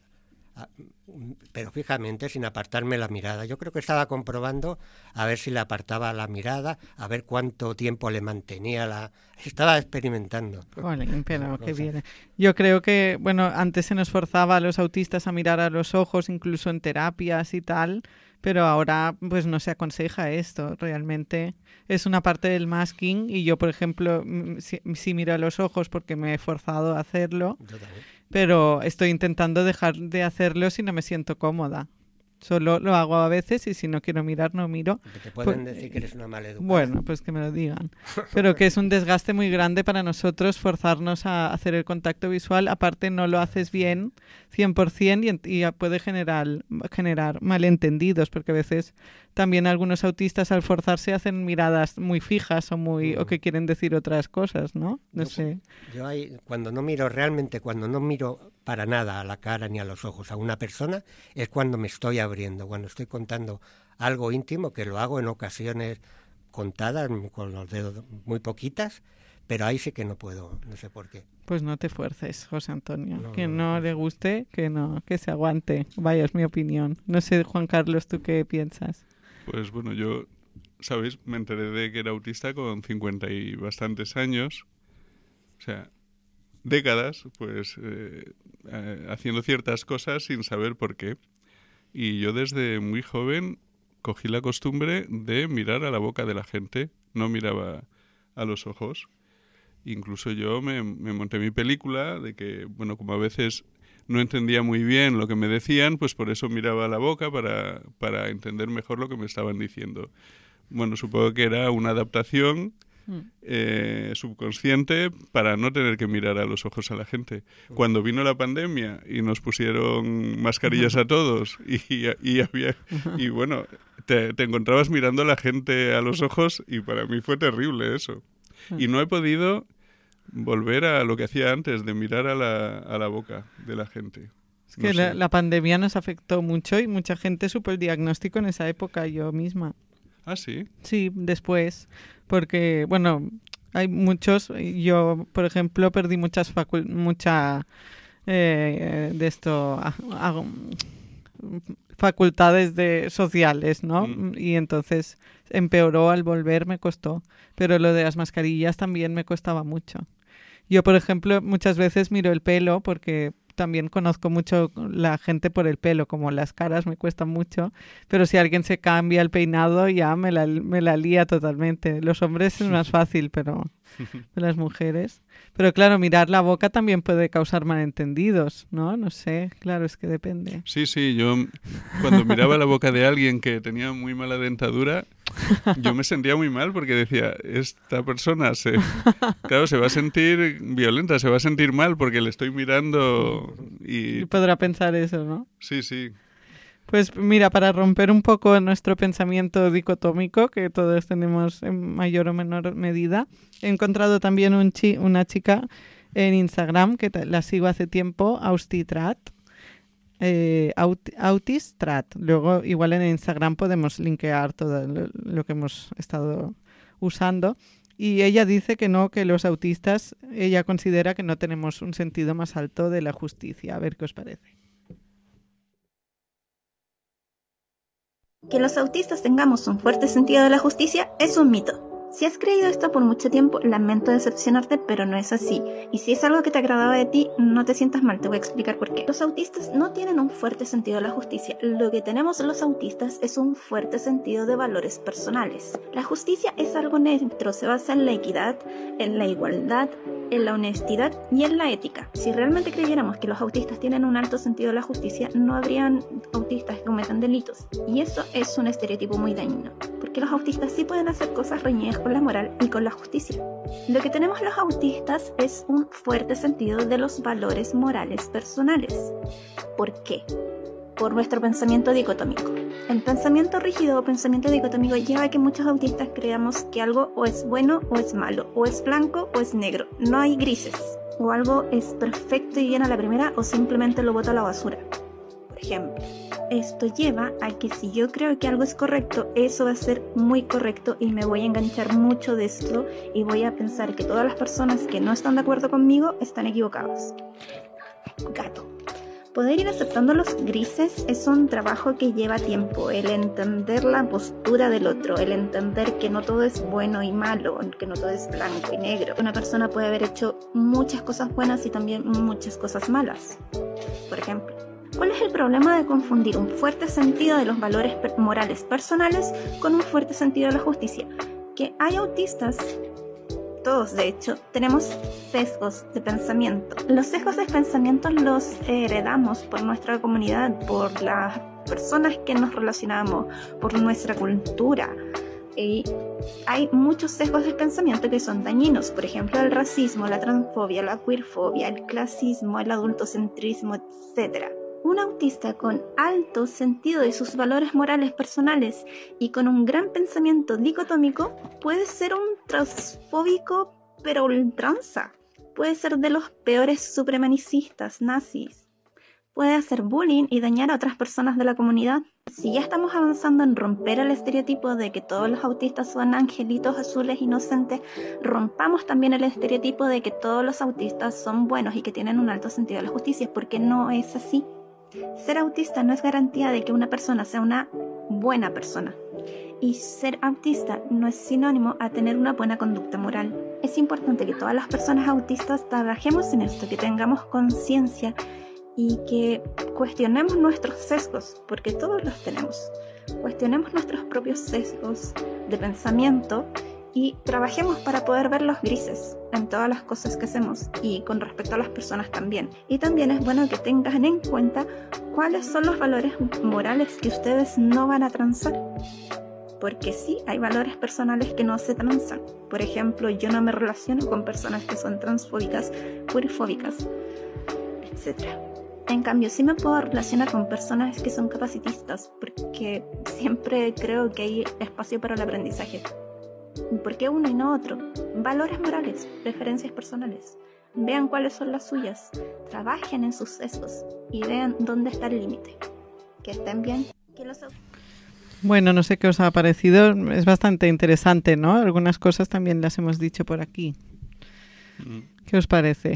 pero fijamente, sin apartarme la mirada. Yo creo que estaba comprobando a ver si le apartaba la mirada, a ver cuánto tiempo le mantenía la... Estaba experimentando. Jolín, pero qué bien. Yo creo que, bueno, antes se nos forzaba a los autistas a mirar a los ojos, incluso en terapias y tal, pero ahora pues no se aconseja esto. Realmente es una parte del masking y yo, por ejemplo, sí, sí miro a los ojos porque me he forzado a hacerlo, pero estoy intentando dejar de hacerlo si no me siento cómoda. Solo lo hago a veces y si no quiero mirar, no miro. Porque te pueden pues, decir que eres una maleducada. Bueno, pues que me lo digan. Pero que es un desgaste muy grande para nosotros forzarnos a hacer el contacto visual. Aparte, no lo haces bien, cien por ciento, y, y puede generar, generar malentendidos, porque a veces también algunos autistas al forzarse hacen miradas muy fijas o muy o que quieren decir otras cosas, ¿no? No yo, sé. Yo ahí, cuando no miro realmente, cuando no miro para nada a la cara ni a los ojos a una persona, es cuando me estoy abriendo, cuando estoy contando algo íntimo, que lo hago en ocasiones contadas, con los dedos muy poquitas, pero ahí sí que no puedo, no sé por qué. Pues no te fuerces, José Antonio. No, que no, no no le guste, que no, que se aguante. Vaya, es mi opinión. No sé, Juan Carlos, ¿tú qué piensas? Pues bueno, yo, ¿sabéis? Me enteré de que era autista con cincuenta y bastantes años. O sea, décadas, pues, eh, eh, haciendo ciertas cosas sin saber por qué. Y yo desde muy joven cogí la costumbre de mirar a la boca de la gente. No miraba a los ojos. Incluso yo me, me monté mi película de que, bueno, como a veces no entendía muy bien lo que me decían, pues por eso miraba a la boca para, para entender mejor lo que me estaban diciendo. Bueno, supongo que era una adaptación eh, subconsciente para no tener que mirar a los ojos a la gente. Cuando vino la pandemia y nos pusieron mascarillas a todos y, y, había, y bueno, te, te encontrabas mirando a la gente a los ojos y para mí fue terrible eso. Y no he podido volver a lo que hacía antes, de mirar a la, a la boca de la gente. Es que no la, sé. la pandemia nos afectó mucho y mucha gente supo el diagnóstico en esa época, yo misma. Ah, sí. Sí, después, porque, bueno, hay muchos, yo, por ejemplo, perdí muchas facul mucha eh, de esto, a, a, facultades de sociales, ¿no? Mm. Y entonces empeoró al volver, me costó. Pero lo de las mascarillas también me costaba mucho. Yo, por ejemplo, muchas veces miro el pelo porque también conozco mucho la gente por el pelo, como las caras me cuestan mucho, pero si alguien se cambia el peinado ya me la, me la lía totalmente. Los hombres es más fácil, pero las mujeres... Pero claro, mirar la boca también puede causar malentendidos, ¿no? No sé, claro, es que depende. Sí, sí, yo cuando miraba la boca de alguien que tenía muy mala dentadura, yo me sentía muy mal porque decía, esta persona se, claro, se va a sentir violenta, se va a sentir mal porque le estoy mirando y... Y podrá pensar eso, ¿no? Sí, sí. Pues mira, para romper un poco nuestro pensamiento dicotómico, que todos tenemos en mayor o menor medida, he encontrado también un chi una chica en Instagram, que la sigo hace tiempo, Austitrat, eh, Aut Autistrat. Luego, igual en Instagram podemos linkear todo lo, lo que hemos estado usando. Y ella dice que no, que los autistas, ella considera que no tenemos un sentido más alto de la justicia. A ver qué os parece. Que los autistas tengamos un fuerte sentido de la justicia es un mito. Si has creído esto por mucho tiempo, lamento decepcionarte, pero no es así. Y si es algo que te agradaba de ti, no te sientas mal, te voy a explicar por qué. Los autistas no tienen un fuerte sentido de la justicia. Lo que tenemos los autistas es un fuerte sentido de valores personales. La justicia es algo neutro, se basa en la equidad, en la igualdad, en la honestidad y en la ética. Si realmente creyéramos que los autistas tienen un alto sentido de la justicia, no habrían autistas que cometan delitos. Y eso es un estereotipo muy dañino, porque los autistas sí pueden hacer cosas reñidas con la moral y con la justicia. Lo que tenemos los autistas es un fuerte sentido de los valores morales personales. ¿Por qué? Por nuestro pensamiento dicotómico. El pensamiento rígido o pensamiento dicotómico lleva a que muchos autistas creamos que algo o es bueno o es malo, o es blanco o es negro. No hay grises. O algo es perfecto y bien a la primera, o simplemente lo boto a la basura. Por ejemplo, esto lleva a que si yo creo que algo es correcto, eso va a ser muy correcto y me voy a enganchar mucho de esto y voy a pensar que todas las personas que no están de acuerdo conmigo están equivocadas. Gato. Poder ir aceptando los grises es un trabajo que lleva tiempo, el entender la postura del otro, el entender que no todo es bueno y malo, que no todo es blanco y negro. Una persona puede haber hecho muchas cosas buenas y también muchas cosas malas. Por ejemplo, ¿cuál es el problema de confundir un fuerte sentido de los valores morales personales con un fuerte sentido de la justicia? Que hay autistas, todos de hecho, tenemos sesgos de pensamiento. Los sesgos de pensamiento los heredamos por nuestra comunidad, por las personas que nos relacionamos, por nuestra cultura. Y hay muchos sesgos de pensamiento que son dañinos, por ejemplo el racismo, la transfobia, la queerfobia, el clasismo, el adultocentrismo, etcétera. Un autista con alto sentido de sus valores morales personales y con un gran pensamiento dicotómico puede ser un transfóbico pero ultranza. Puede ser de los peores supremacistas nazis. Puede hacer bullying y dañar a otras personas de la comunidad. Si ya estamos avanzando en romper el estereotipo de que todos los autistas son angelitos azules inocentes, rompamos también el estereotipo de que todos los autistas son buenos y que tienen un alto sentido de la justicia, porque no es así. Ser autista no es garantía de que una persona sea una buena persona. Y ser autista no es sinónimo a tener una buena conducta moral. Es importante que todas las personas autistas trabajemos en esto, que tengamos conciencia y que cuestionemos nuestros sesgos, porque todos los tenemos. Cuestionemos nuestros propios sesgos de pensamiento y trabajemos para poder ver los grises en todas las cosas que hacemos y con respecto a las personas también. Y también es bueno que tengan en cuenta cuáles son los valores morales que ustedes no van a transar. Porque sí, hay valores personales que no se transan. Por ejemplo, yo no me relaciono con personas que son transfóbicas, queerfóbicas, etcétera. En cambio, sí me puedo relacionar con personas que son capacitistas, porque siempre creo que hay espacio para el aprendizaje. ¿Por qué uno y no otro? Valores morales, preferencias personales. Vean cuáles son las suyas, trabajen en sus sesgos y vean dónde está el límite. Que estén bien, que los... Bueno, no sé qué os ha parecido, es bastante interesante, ¿no? Algunas cosas también las hemos dicho por aquí. ¿Qué os parece?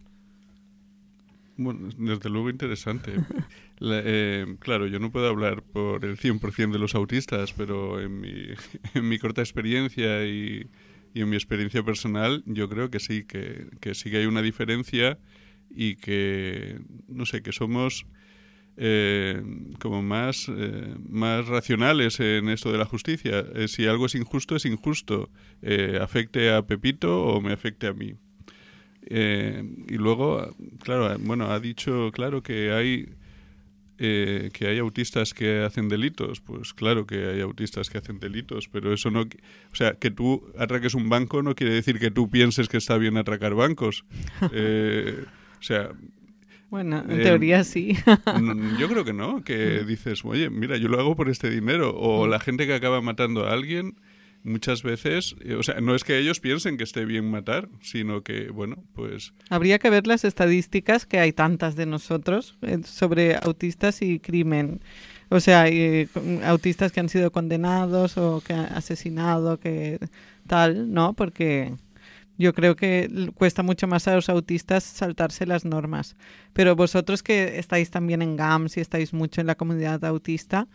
Bueno, desde luego interesante. La, eh, claro, yo no puedo hablar por el cien por ciento de los autistas, pero en mi, en mi corta experiencia y, y en mi experiencia personal, yo creo que sí, que, que sí que hay una diferencia y que, no sé, que somos eh, como más, eh, más racionales en esto de la justicia. Eh, si algo es injusto, es injusto. Eh, afecte a Pepito o me afecte a mí. Eh, y luego, claro, bueno, ha dicho, claro, que hay eh, que hay autistas que hacen delitos. Pues claro que hay autistas que hacen delitos, pero eso no, o sea, que tú atraques un banco no quiere decir que tú pienses que está bien atracar bancos. Eh, o sea, bueno, en eh, teoría sí. No, yo creo que no, que dices, oye, mira, yo lo hago por este dinero. O la gente que acaba matando a alguien, muchas veces, eh, o sea, no es que ellos piensen que esté bien matar, sino que, bueno, pues... Habría que ver las estadísticas, que hay tantas de nosotros, eh, sobre autistas y crimen. O sea, hay, eh, autistas que han sido condenados o que han asesinado, que tal, ¿no? Porque yo creo que cuesta mucho más a los autistas saltarse las normas. Pero vosotros que estáis también en G A M S y estáis mucho en la comunidad autista,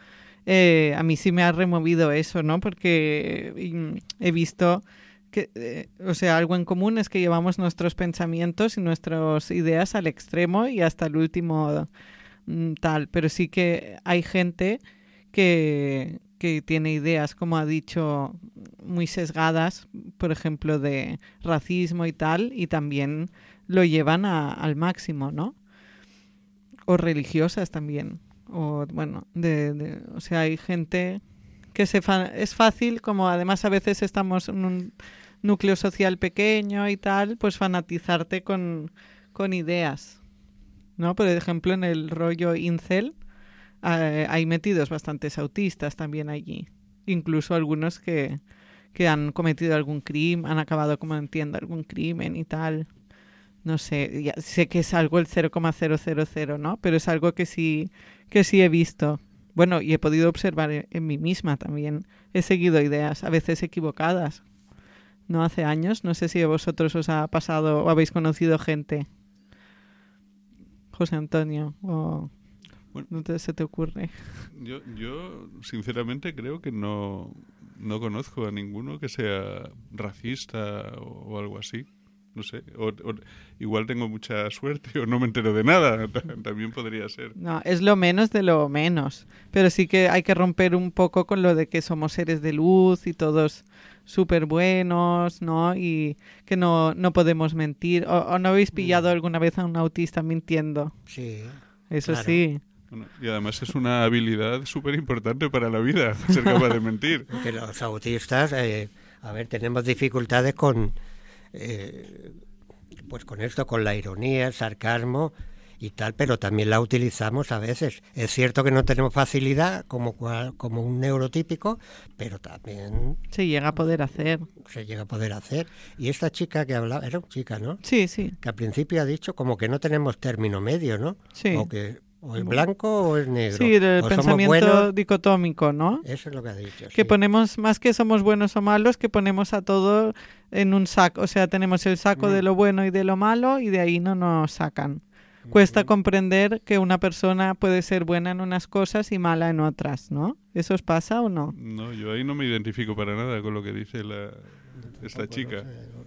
eh, a mí sí me ha removido eso, ¿no? Porque he visto que, eh, o sea, algo en común es que llevamos nuestros pensamientos y nuestras ideas al extremo y hasta el último mm, tal, pero sí que hay gente que, que tiene ideas, como ha dicho, muy sesgadas, por ejemplo, de racismo y tal, y también lo llevan a, al máximo, ¿no? O religiosas también. O bueno, de, de, o sea, hay gente que se fa- es fácil, como además a veces estamos en un núcleo social pequeño y tal, pues fanatizarte con, con ideas, ¿no? Por ejemplo, en el rollo incel eh, hay metidos bastantes autistas también allí, incluso algunos que, que han cometido algún crimen, han acabado, como entiendo, algún crimen y tal. No sé, ya sé que es algo el cero coma cero cero cero, ¿no? Pero es algo que sí, que sí he visto. Bueno, y he podido observar en mí misma también. He seguido ideas, a veces equivocadas. No hace años, no sé si a vosotros os ha pasado o habéis conocido gente. José Antonio, o Bueno, no te, se te ocurre. Yo, yo sinceramente creo que no, no conozco a ninguno que sea racista o, o algo así. No sé, o, o, igual tengo mucha suerte o no me entero de nada, también podría ser. No, es lo menos de lo menos, pero sí que hay que romper un poco con lo de que somos seres de luz y todos súper buenos, ¿no? Y que no, no podemos mentir. ¿O, o no habéis pillado alguna vez a un autista mintiendo? Sí. Eso claro. sí. Bueno, y además es una habilidad súper importante para la vida, ser capaz de mentir. Que los autistas, eh, a ver, tenemos dificultades con... Eh, pues con esto, con la ironía, el sarcasmo y tal, pero también la utilizamos a veces. Es cierto que no tenemos facilidad como, cual, como un neurotípico, pero también... Se llega a poder hacer. Se llega a poder hacer. Y esta chica que hablaba, era una chica, ¿no? Sí, sí. Que al principio ha dicho como que no tenemos término medio, ¿no? Sí. O que o es blanco o es negro. Sí, el o pensamiento buenos, dicotómico, ¿no? Eso es lo que ha dicho. Que sí. ponemos, más que somos buenos o malos, que ponemos a todo en un saco. O sea, tenemos el saco mm. de lo bueno y de lo malo y de ahí no nos sacan. Mm. Cuesta comprender que una persona puede ser buena en unas cosas y mala en otras, ¿no? ¿Eso os pasa o no? No, yo ahí no me identifico para nada con lo que dice la, esta chica.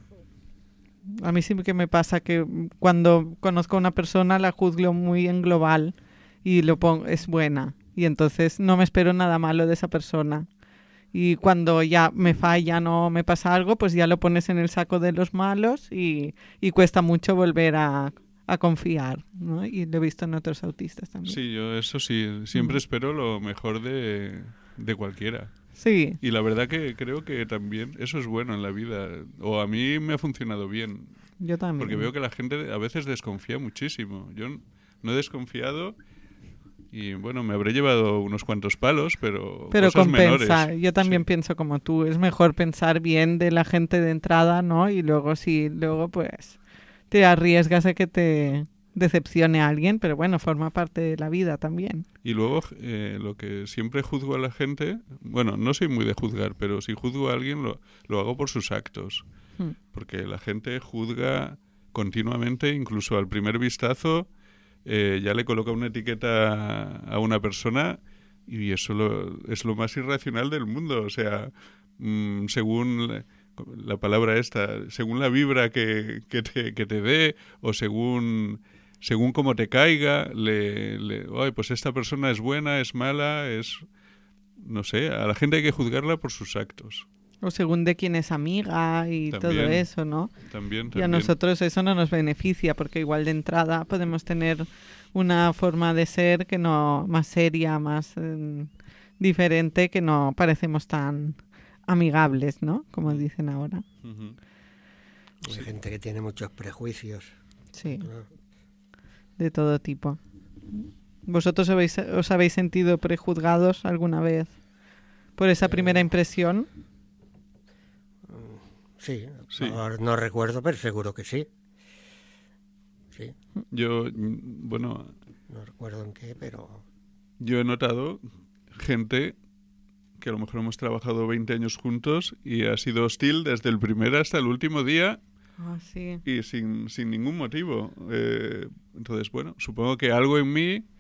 A mí sí que me pasa que cuando conozco a una persona la juzgo muy en global y lo pongo, es buena. Y entonces no me espero nada malo de esa persona. Y cuando ya me falla, no me pasa algo, pues ya lo pones en el saco de los malos y, y cuesta mucho volver a, a confiar, ¿no? Y lo he visto en otros autistas también. Sí, yo eso sí, siempre mm. espero lo mejor de, de cualquiera. Sí. Y la verdad que creo que también eso es bueno en la vida. O a mí me ha funcionado bien. Yo también. Porque veo que la gente a veces desconfía muchísimo. Yo no he desconfiado y bueno, me habré llevado unos cuantos palos, pero Pero cosas compensa. menores. Yo también sí. pienso como tú. Es mejor pensar bien de la gente de entrada, ¿no? Y luego sí, luego pues te arriesgas a que te decepcione a alguien, pero bueno, forma parte de la vida también. Y luego eh, lo que siempre juzgo a la gente, bueno, no soy muy de juzgar, pero si juzgo a alguien lo, lo hago por sus actos. Hmm. Porque la gente juzga continuamente, incluso al primer vistazo, eh, ya le coloca una etiqueta a una persona y eso lo, es lo más irracional del mundo. O sea, mmm, según... La, la palabra esta, según la vibra que, que, te, que te dé o según... según cómo te caiga, le, le, ay, pues esta persona es buena, es mala, es... No sé, a la gente hay que juzgarla por sus actos. O según de quién es amiga y también, todo eso, ¿no? También, también. Y a nosotros eso no nos beneficia, porque igual de entrada podemos tener una forma de ser que no más seria, más eh, diferente, que no parecemos tan amigables, ¿no? Como dicen ahora. Uh-huh. Hay sí. gente que tiene muchos prejuicios. Sí. ¿No? De todo tipo. ¿Vosotros habéis, os habéis sentido prejuzgados alguna vez por esa primera impresión? Sí, sí. No, no recuerdo, pero seguro que sí. Sí. Yo, bueno... No recuerdo en qué, pero... Yo he notado gente que a lo mejor hemos trabajado veinte años juntos y ha sido hostil desde el primer hasta el último día. Ah, sí. Y sin, sin ningún motivo. Eh, entonces, bueno, supongo que algo en mí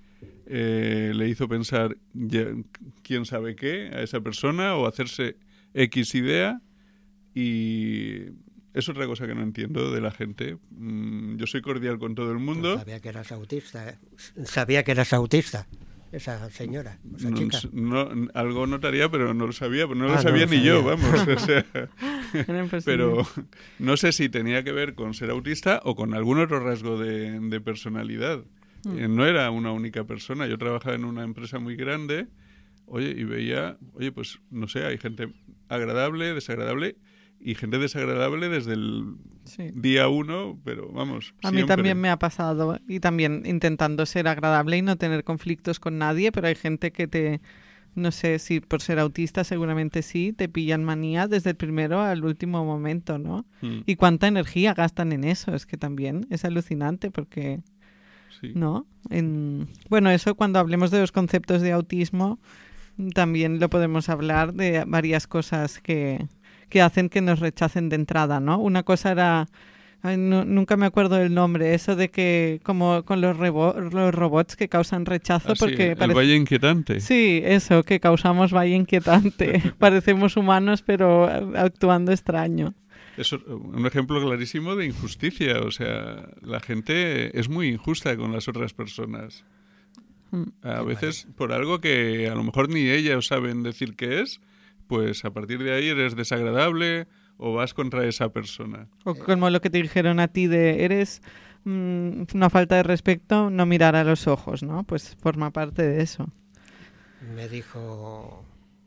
eh, le hizo pensar ya, quién sabe qué a esa persona o hacerse X idea, y es otra cosa que no entiendo de la gente. Mm, yo soy cordial con todo el mundo. Pues sabía que eras autista, ¿eh? Sabía que eras autista, esa señora, esa no, chica. No, algo notaría, pero no lo sabía, no lo ah, sabía no ni lo yo, sabía. vamos. O sea, pero no sé si tenía que ver con ser autista o con algún otro rasgo de, de personalidad. Mm. Eh, no era una única persona. Yo trabajaba en una empresa muy grande, oye, y veía, oye, pues no sé, hay gente agradable, desagradable, y gente desagradable desde el sí. día uno, pero vamos, A siempre. mí también me ha pasado, y también intentando ser agradable y no tener conflictos con nadie, pero hay gente que te, no sé si por ser autista seguramente sí, te pillan manía desde el primero al último momento, ¿no? Mm. Y cuánta energía gastan en eso, es que también es alucinante porque, sí. ¿no? En, bueno, eso cuando hablemos de los conceptos de autismo también lo podemos hablar de varias cosas que... que hacen que nos rechacen de entrada, ¿no? Una cosa era, ay, no, nunca me acuerdo del nombre, eso de que como con los, rebo- los robots que causan rechazo, ah, sí, porque el parece... valle inquietante. Sí, eso, que causamos valle inquietante. Parecemos humanos, pero actuando extraño. Es un ejemplo clarísimo de injusticia, o sea, la gente es muy injusta con las otras personas. A veces por algo que a lo mejor ni ellas saben decir qué es, pues a partir de ahí eres desagradable o vas contra esa persona. O como lo que te dijeron a ti de eres mmm, una falta de respeto, no mirar a los ojos, ¿no? Pues forma parte de eso. Me dijo,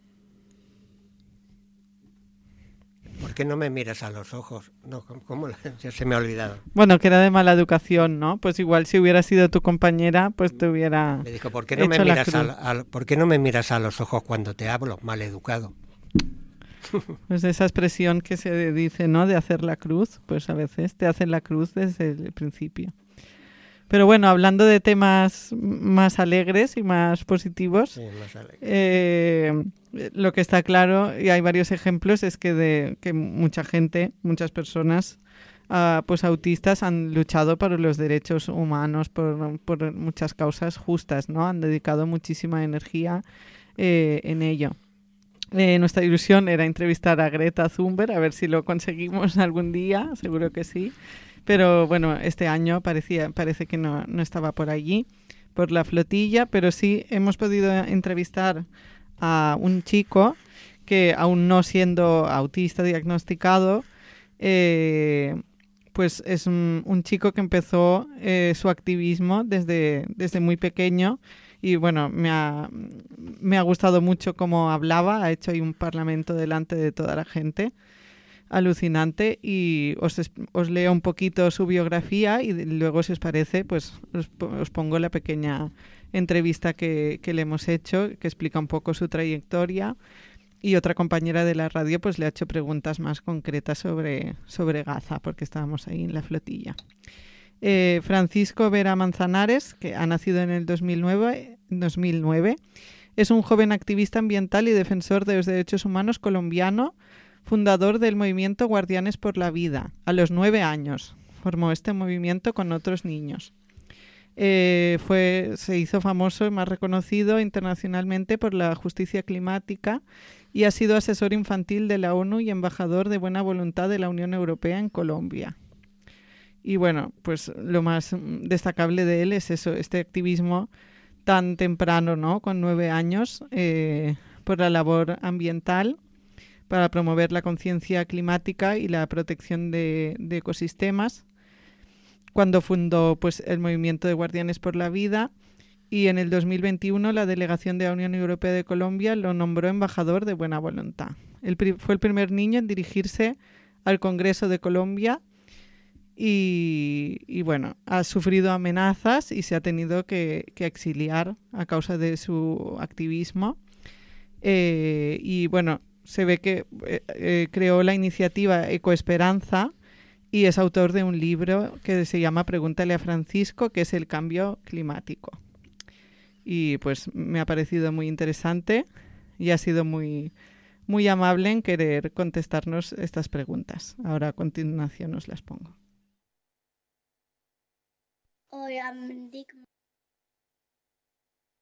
¿por qué no me miras a los ojos? No, ¿cómo? Ya se me ha olvidado. Bueno, que era de mala educación, ¿no? Pues igual si hubiera sido tu compañera, pues te hubiera Me dijo, ¿por qué no, me miras, a, a, ¿por qué no me miras a los ojos cuando te hablo? Mal educado. Pues esa expresión que se dice, ¿no? De hacer la cruz, pues a veces te hacen la cruz desde el principio. Pero bueno, hablando de temas más alegres y más positivos, sí, más alegres. Eh, lo que está claro, y hay varios ejemplos, es que, de, que mucha gente, muchas personas uh, pues autistas han luchado por los derechos humanos, por, por muchas causas justas, ¿no? Han dedicado muchísima energía eh, en ello. Eh, nuestra ilusión era entrevistar a Greta Thunberg, a ver si lo conseguimos algún día, seguro que sí. Pero bueno, este año parecía, parece que no, no estaba por allí, por la flotilla, pero sí hemos podido entrevistar a un chico que, aún no siendo autista diagnosticado, eh, pues es un, un chico que empezó eh, su activismo desde, desde muy pequeño. Y bueno, me ha, me ha gustado mucho cómo hablaba, ha hecho ahí un parlamento delante de toda la gente, alucinante, y os, os leo un poquito su biografía y luego, si os parece, pues os, os pongo la pequeña entrevista que, que le hemos hecho, que explica un poco su trayectoria, y otra compañera de la radio pues le ha hecho preguntas más concretas sobre, sobre Gaza, porque estábamos ahí en la flotilla. Eh, Francisco Vera Manzanares, que ha nacido en el dos mil nueve, dos mil nueve, es un joven activista ambiental y defensor de los derechos humanos colombiano, fundador del movimiento Guardianes por la Vida. A los nueve años formó este movimiento con otros niños. Eh, fue, se hizo famoso y más reconocido internacionalmente por la justicia climática y ha sido asesor infantil de la ONU y embajador de buena voluntad de la Unión Europea en Colombia. Y bueno, pues lo más destacable de él es eso, este activismo tan temprano, ¿no? Con nueve años, eh, por la labor ambiental, para promover la conciencia climática y la protección de, de ecosistemas, cuando fundó pues el movimiento de Guardianes por la Vida, y en el dos mil veintiuno la delegación de la Unión Europea de Colombia lo nombró embajador de buena voluntad. El pri- fue el primer niño en dirigirse al Congreso de Colombia. Y, y bueno, ha sufrido amenazas y se ha tenido que, que exiliar a causa de su activismo. Eh, y bueno, se ve que eh, eh, creó la iniciativa Ecoesperanza y es autor de un libro que se llama Pregúntale a Francisco, que es el cambio climático. Y pues me ha parecido muy interesante y ha sido muy, muy amable en querer contestarnos estas preguntas. Ahora a continuación os las pongo. Hola, em dic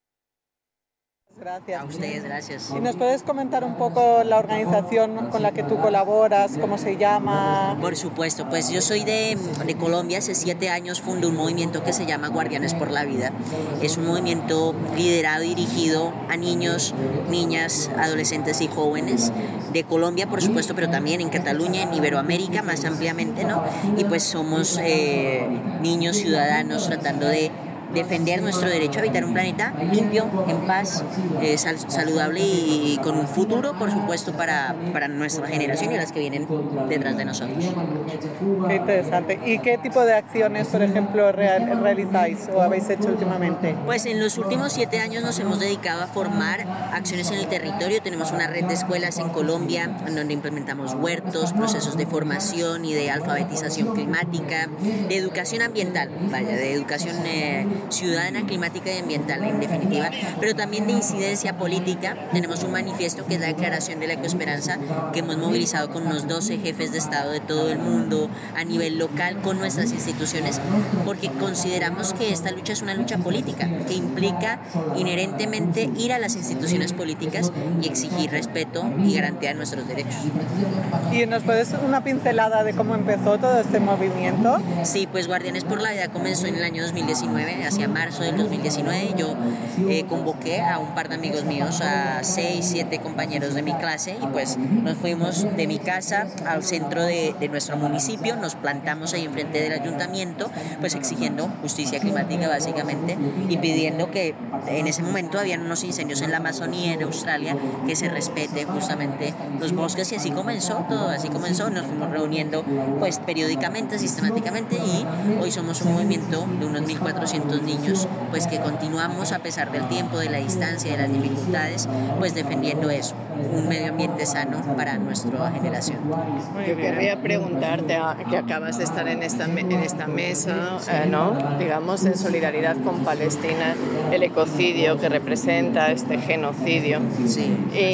Gracias. A ustedes, gracias. ¿Y nos puedes comentar un poco la organización con la que tú colaboras, cómo se llama? Por supuesto, pues yo soy de, de Colombia, hace siete años fundé un movimiento que se llama Guardianes por la Vida. Es un movimiento liderado y dirigido a niños, niñas, adolescentes y jóvenes de Colombia, por supuesto, pero también en Cataluña, en Iberoamérica más ampliamente, ¿no? Y pues somos eh, niños ciudadanos tratando de defender nuestro derecho a habitar un planeta limpio, en paz, eh, sal, saludable y, y con un futuro, por supuesto, para, para nuestra generación y las que vienen detrás de nosotros. Qué interesante. ¿Y qué tipo de acciones, por ejemplo, real, realizáis o habéis hecho últimamente? Pues en los últimos siete años nos hemos dedicado a formar acciones en el territorio. Tenemos una red de escuelas en Colombia en donde implementamos huertos, procesos de formación y de alfabetización climática, de educación ambiental, vaya, de educación eh, ciudadana, climática y ambiental, en definitiva, pero también de incidencia política. Tenemos un manifiesto que es la Declaración de la Ecoesperanza, que hemos movilizado con unos doce jefes de Estado de todo el mundo, a nivel local, con nuestras instituciones, porque consideramos que esta lucha es una lucha política, que implica inherentemente ir a las instituciones políticas y exigir respeto y garantía de nuestros derechos. ¿Y nos puedes una pincelada de cómo empezó todo este movimiento? Sí, pues Guardianes por la Vida comenzó en el año dos mil diecinueve, hacia marzo del dos mil diecinueve. Yo eh, convoqué a un par de amigos míos, a seis, siete compañeros de mi clase, y pues nos fuimos de mi casa al centro de, de nuestro municipio, nos plantamos ahí enfrente del ayuntamiento, pues exigiendo justicia climática básicamente, y pidiendo que en ese momento habían unos incendios en la Amazonía, en Australia, que se respete justamente los bosques, y así comenzó todo, así comenzó, nos fuimos reuniendo pues periódicamente, sistemáticamente, y hoy somos un movimiento de unos mil cuatrocientos niños, pues que continuamos a pesar del tiempo, de la distancia, de las dificultades, pues defendiendo eso, un medio ambiente sano para nuestra generación. Yo querría preguntarte, que acabas de estar en esta, en esta mesa, eh, ¿no? Digamos, en solidaridad con Palestina, el ecocidio que representa este genocidio. Sí.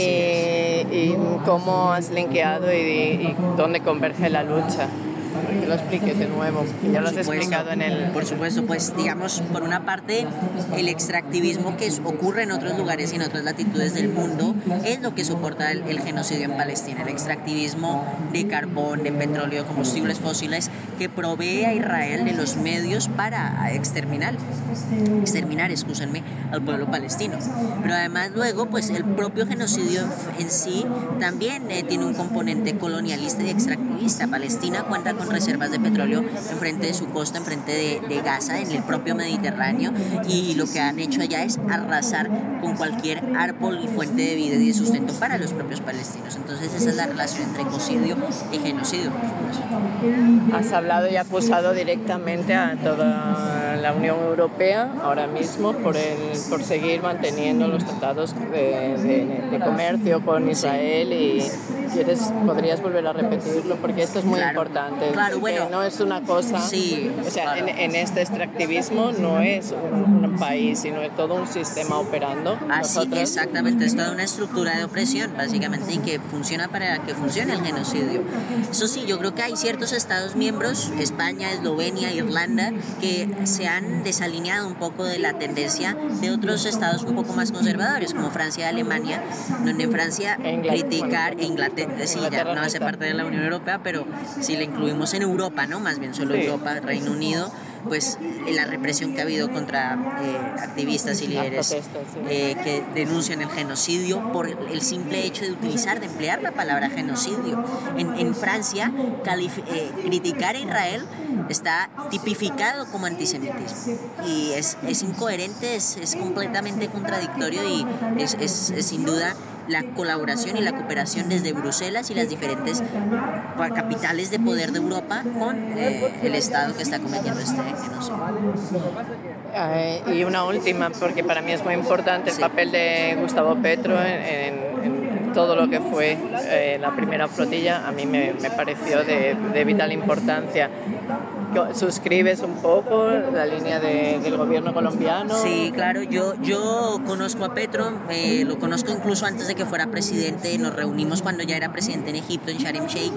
Y, y cómo has linkeado y, y dónde converge la lucha. Que lo expliques de nuevo, que ya lo has explicado en el... Por supuesto, pues digamos, por una parte, el extractivismo que ocurre en otros lugares y en otras latitudes del mundo es lo que soporta el, el genocidio en Palestina, el extractivismo de carbón, de petróleo, de combustibles fósiles, que provee a Israel de los medios para exterminar, exterminar, excúsenme, al pueblo palestino. Pero además luego, pues el propio genocidio en sí también eh, tiene un componente colonialista y extractivista. Palestina cuenta con reservas de petróleo enfrente de su costa, enfrente de, de Gaza, en el propio Mediterráneo, y lo que han hecho allá es arrasar con cualquier árbol y fuente de vida y de sustento para los propios palestinos. Entonces esa es la relación entre ecocidio y genocidio, por supuesto. Has hablado y acusado directamente a toda la Unión Europea ahora mismo por, el, por seguir manteniendo los tratados de, de, de comercio con Israel, y ¿quieres, podrías volver a repetirlo? Porque esto es muy claro, importante. Claro, bueno. No es una cosa... Sí, o sea, claro. en, en este extractivismo no es un, un país, sino es todo un sistema operando. Así, Nosotros... exactamente, es toda una estructura de opresión, básicamente, y que funciona para que funcione el genocidio. Eso sí, yo creo que hay ciertos estados miembros, España, Eslovenia, Irlanda, que se han desalineado un poco de la tendencia de otros estados un poco más conservadores, como Francia y Alemania, donde en Francia criticar, e Inglaterra, sí, ya no hace parte de la Unión Europea, pero si la incluimos en Europa, ¿no? Más bien solo sí. Europa, Reino Unido, pues la represión que ha habido contra eh, activistas y líderes eh, que denuncian el genocidio por el simple hecho de utilizar, de emplear la palabra genocidio. En, en Francia, calif- eh, criticar a Israel está tipificado como antisemitismo, y es, es incoherente, es, es completamente contradictorio, y es, es, es sin duda la colaboración y la cooperación desde Bruselas y las diferentes capitales de poder de Europa con eh, el Estado que está cometiendo este genocidio. Eh, y una última, porque para mí es muy importante el sí. papel de Gustavo Petro en, en, en todo lo que fue eh, la primera flotilla. A mí me, me pareció de, de vital importancia. ¿Suscribes un poco la línea de, del gobierno colombiano? Sí, claro, yo, yo conozco a Petro, eh, lo conozco incluso antes de que fuera presidente, nos reunimos cuando ya era presidente en Egipto, en Sharm el Sheikh.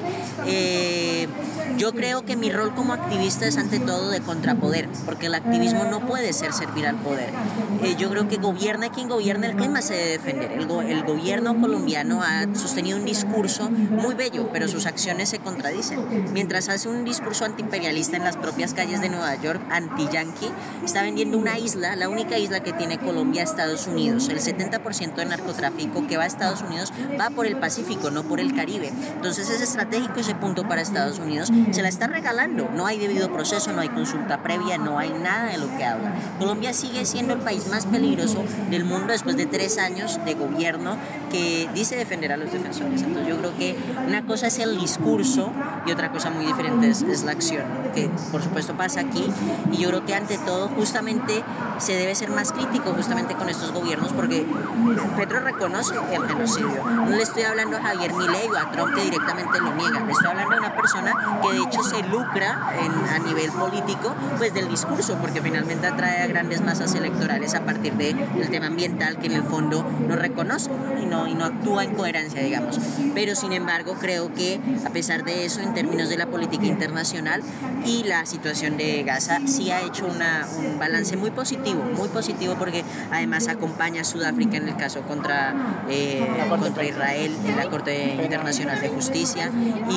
Eh, yo creo que mi rol como activista es ante todo de contrapoder, porque el activismo no puede ser servir al poder. Eh, yo creo que gobierna quien gobierna, el clima se debe defender. El, go, el gobierno colombiano ha sostenido un discurso muy bello, pero sus acciones se contradicen. Mientras hace un discurso antiimperialista en las propias calles de Nueva York, anti-yankee, está vendiendo una isla, la única isla que tiene Colombia, a Estados Unidos. El setenta por ciento del narcotráfico que va a Estados Unidos va por el Pacífico, no por el Caribe. Entonces es estratégico ese punto para Estados Unidos. Se la está regalando. No hay debido proceso, no hay consulta previa, no hay nada de lo que habla. Colombia sigue siendo el país más peligroso del mundo después de tres años de gobierno que dice defender a los defensores. Entonces yo creo que una cosa es el discurso y otra cosa muy diferente es, es la acción, que por supuesto pasa aquí, y yo creo que ante todo justamente se debe ser más crítico justamente con estos gobiernos, porque Petro reconoce el genocidio. No le estoy hablando a Javier Milei o a Trump, que directamente lo niega, le estoy hablando a una persona que de hecho se lucra en, a nivel político pues del discurso, porque finalmente atrae a grandes masas electorales a partir del tema ambiental, que en el fondo no reconoce y no, y no actúa en coherencia, digamos. Pero sin embargo creo que a pesar de eso, en términos de la política internacional y la situación de Gaza, sí ha hecho una, un balance muy positivo, muy positivo, porque además acompaña a Sudáfrica en el caso contra, eh, contra Israel en la Corte Internacional de Justicia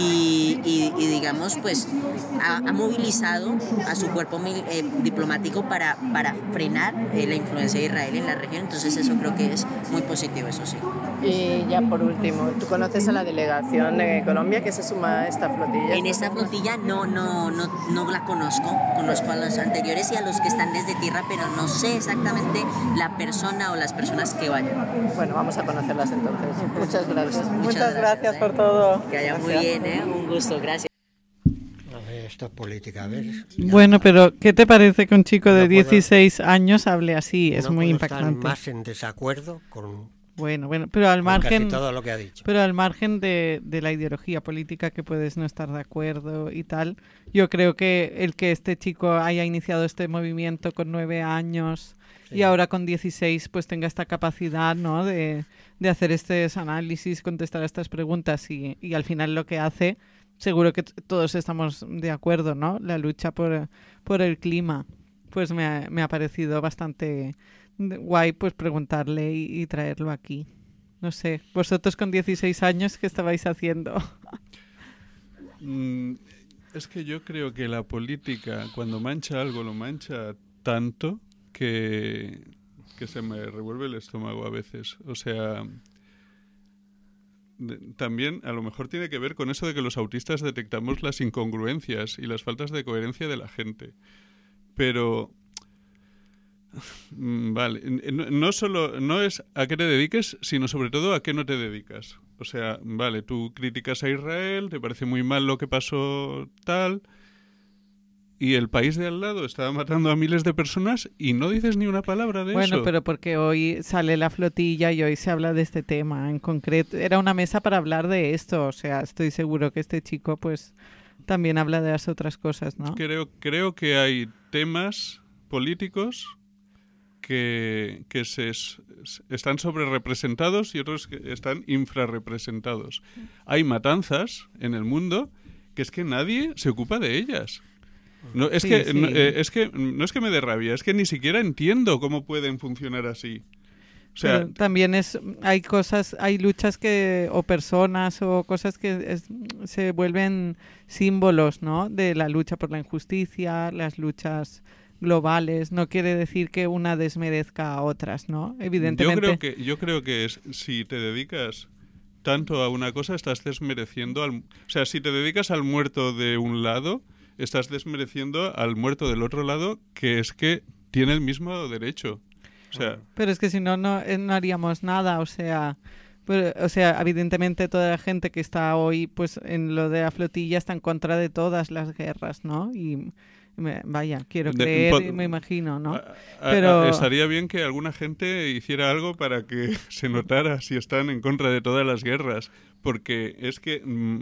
y, y, y digamos pues ha, ha movilizado a su cuerpo mil, eh, diplomático para, para frenar eh, la influencia de Israel en la región. Entonces eso creo que es muy positivo, eso sí. Y ya por último, ¿tú conoces a la delegación de Colombia que se suma a esta flotilla? En esta flotilla no, no, no, no la conozco, conozco a los anteriores y a los que están desde tierra, pero no sé exactamente la persona o las personas que vayan. Bueno, vamos a conocerlas entonces. Muchas gracias. Muchas, Muchas gracias, gracias por todo. Que vaya muy bien, ¿eh? Un gusto, gracias. Esto es política, a ver. Bueno, pero ¿qué te parece que un chico de no dieciséis puedo, años hable así? Es no muy puedo impactante. Estar más en desacuerdo con Bueno, bueno, pero al margen, casi todo lo que ha dicho. Pero al margen de, de la ideología política, que puedes no estar de acuerdo y tal, yo creo que el que este chico haya iniciado este movimiento con nueve años sí. y ahora con dieciséis pues tenga esta capacidad, ¿no?, de, de hacer estos análisis, contestar a estas preguntas y, y al final lo que hace, seguro que t- todos estamos de acuerdo, ¿no?, la lucha por, por el clima, pues me ha, me ha parecido bastante guay pues preguntarle y, y traerlo aquí. No sé, vosotros con dieciséis años, ¿qué estabais haciendo? mm, es que yo creo que la política, cuando mancha algo, lo mancha tanto que, que se me revuelve el estómago a veces. O sea, de, también a lo mejor tiene que ver con eso de que los autistas detectamos las incongruencias y las faltas de coherencia de la gente. Pero vale, no, no solo no es a qué te dediques, sino sobre todo a qué no te dedicas. O sea, vale, tú criticas a Israel, te parece muy mal lo que pasó tal, y el país de al lado estaba matando a miles de personas y no dices ni una palabra de bueno, eso. Bueno, pero porque hoy sale la flotilla y hoy se habla de este tema en concreto. Era una mesa para hablar de esto, o sea, estoy seguro que este chico pues también habla de las otras cosas, ¿no? Creo, creo que hay temas políticos que, que se es, están sobrerepresentados y otros que están infrarrepresentados. Hay matanzas en el mundo que es que nadie se ocupa de ellas. No, es, sí, que, sí. No, eh, es que no es que me dé rabia, es que ni siquiera entiendo cómo pueden funcionar así. O sea, pero también es hay cosas, hay luchas que o personas o cosas que es, se vuelven símbolos, ¿no?, de la lucha por la injusticia, las luchas globales. No quiere decir que una desmerezca a otras, ¿no? Evidentemente. Yo creo que yo creo que es, si te dedicas tanto a una cosa, estás desmereciendo al, o sea, si te dedicas al muerto de un lado, estás desmereciendo al muerto del otro lado, que es que tiene el mismo derecho. O sea, pero es que si no, no, no haríamos nada, o sea, pero, o sea, evidentemente toda la gente que está hoy pues en lo de la flotilla está en contra de todas las guerras, ¿no? Y me, vaya, quiero creer de, y me imagino, ¿no? A, a, pero a, estaría bien que alguna gente hiciera algo para que se notara si están en contra de todas las guerras, porque es que mmm,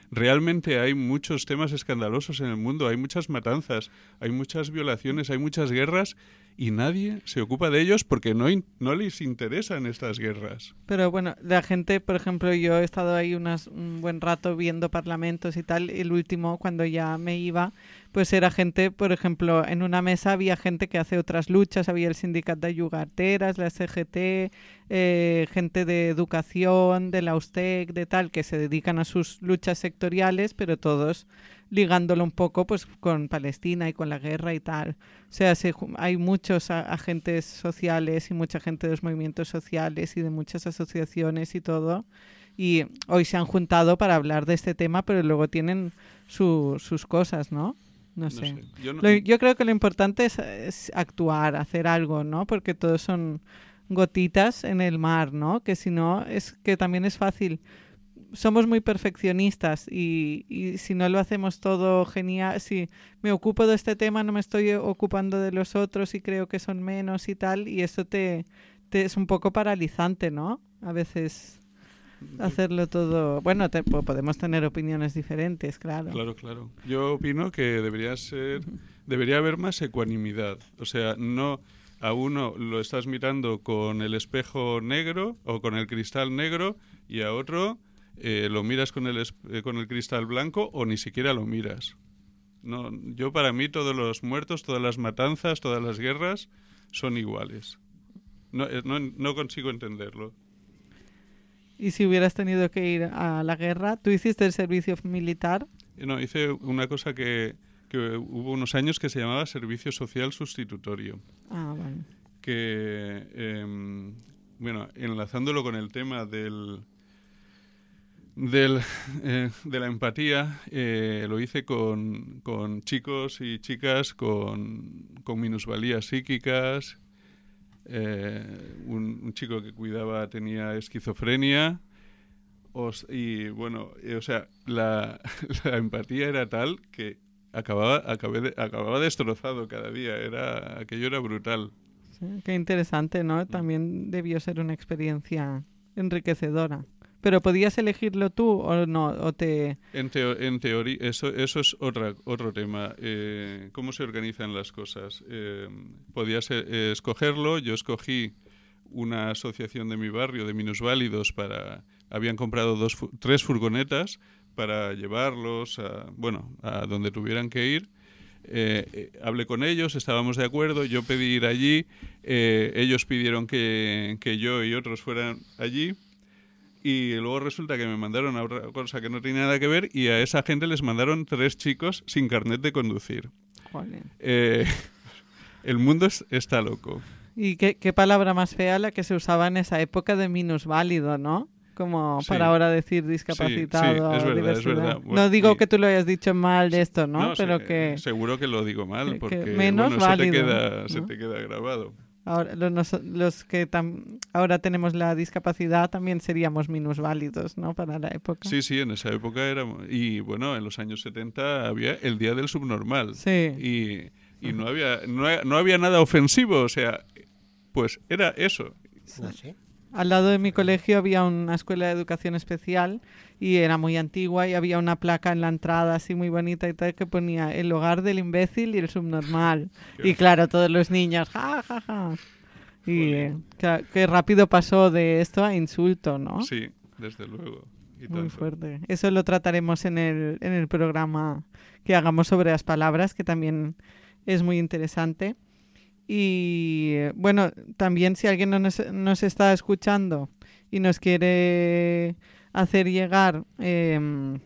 realmente hay muchos temas escandalosos en el mundo, hay muchas matanzas, hay muchas violaciones, hay muchas guerras y nadie se ocupa de ellos porque no, in- no les interesan estas guerras. Pero bueno, la gente, por ejemplo, yo he estado ahí unas, un buen rato viendo parlamentos y tal. El último, cuando ya me iba, pues era gente, por ejemplo, en una mesa había gente que hace otras luchas, había el sindicato de yugarteras, la S G T, eh, gente de educación, de la USTEC, de tal, que se dedican a sus luchas sectoriales, pero todos ligándolo un poco pues con Palestina y con la guerra y tal. O sea, se, hay muchos a, agentes sociales y mucha gente de los movimientos sociales y de muchas asociaciones y todo. Y hoy se han juntado para hablar de este tema, pero luego tienen su, sus cosas, ¿no? No sé. No sé. Yo, no... Lo, yo creo que lo importante es, es actuar, hacer algo, ¿no? Porque todos son gotitas en el mar, ¿no? Que si no, es que también es fácil. Somos muy perfeccionistas y, y si no lo hacemos todo genial, si me ocupo de este tema no me estoy ocupando de los otros y creo que son menos y tal, y eso te, te es un poco paralizante, ¿no? A veces hacerlo todo... Bueno, te, podemos tener opiniones diferentes, claro. Claro, claro. Yo opino que debería ser, debería haber más ecuanimidad. O sea, no a uno lo estás mirando con el espejo negro o con el cristal negro y a otro... Eh, lo miras con el, eh, con el cristal blanco o ni siquiera lo miras. No, yo para mí todos los muertos, todas las matanzas, todas las guerras son iguales. No, eh, no, no consigo entenderlo. ¿Y si hubieras tenido que ir a la guerra? ¿Tú hiciste el servicio militar? Eh, no, hice una cosa que, que hubo unos años que se llamaba servicio social sustitutorio. Ah, vale. Que, eh, bueno, enlazándolo con el tema del... Del, eh, de la empatía, eh, lo hice con, con chicos y chicas con, con minusvalías psíquicas. Eh, un, un chico que cuidaba tenía esquizofrenia. Os, y bueno, eh, o sea, la, la empatía era tal que acababa, acabé de, acababa destrozado cada día. Era, aquello era brutal. Sí, qué interesante, ¿no? También debió ser una experiencia enriquecedora. ¿Pero podías elegirlo tú o no? O te... En, teo en teoría, eso, eso es otra, otro tema. Eh, ¿Cómo se organizan las cosas? Eh, podías eh, escogerlo. Yo escogí una asociación de mi barrio de minusválidos para... Habían comprado dos, tres furgonetas para llevarlos a, bueno, a donde tuvieran que ir. Eh, eh, hablé con ellos, estábamos de acuerdo, yo pedí ir allí, eh, ellos pidieron que, que yo y otros fueran allí. Y luego resulta que me mandaron a otra cosa que no tenía nada que ver y a esa gente les mandaron tres chicos sin carnet de conducir. Eh, el mundo es, está loco. Y qué, qué palabra más fea la que se usaba en esa época de minusválido, ¿no? Como Sí. para ahora decir discapacitado. Sí, sí, es verdad, diversidad. es verdad. Bueno, no digo y- que tú lo hayas dicho mal de esto, ¿no? No, pero se- que... seguro que lo digo mal que- porque que menos bueno, válido, se, te queda, ¿no? se te queda grabado. Ahora, los, nos- los que tam- ahora tenemos la discapacidad también seríamos minusválidos, ¿no? Para la época. Sí, sí, en esa época era... Y bueno, en los años setenta había el Día del Subnormal. Sí. Y, y no, había, no, no había nada ofensivo, o sea, pues era eso. ¿Ah, sí? Al lado de mi colegio había una escuela de educación especial y era muy antigua y había una placa en la entrada así muy bonita y tal que ponía el hogar del imbécil y el subnormal. Y claro, todos los niños, ja, ja, ja. Y eh, que, que rápido pasó de esto a insulto, ¿no? Sí, desde luego. Y Muy tanto. fuerte. Eso lo trataremos en el, en el programa que hagamos sobre las palabras, que también es muy interesante. Y eh, bueno, también si alguien no nos, nos está escuchando y nos quiere hacer llegar eh,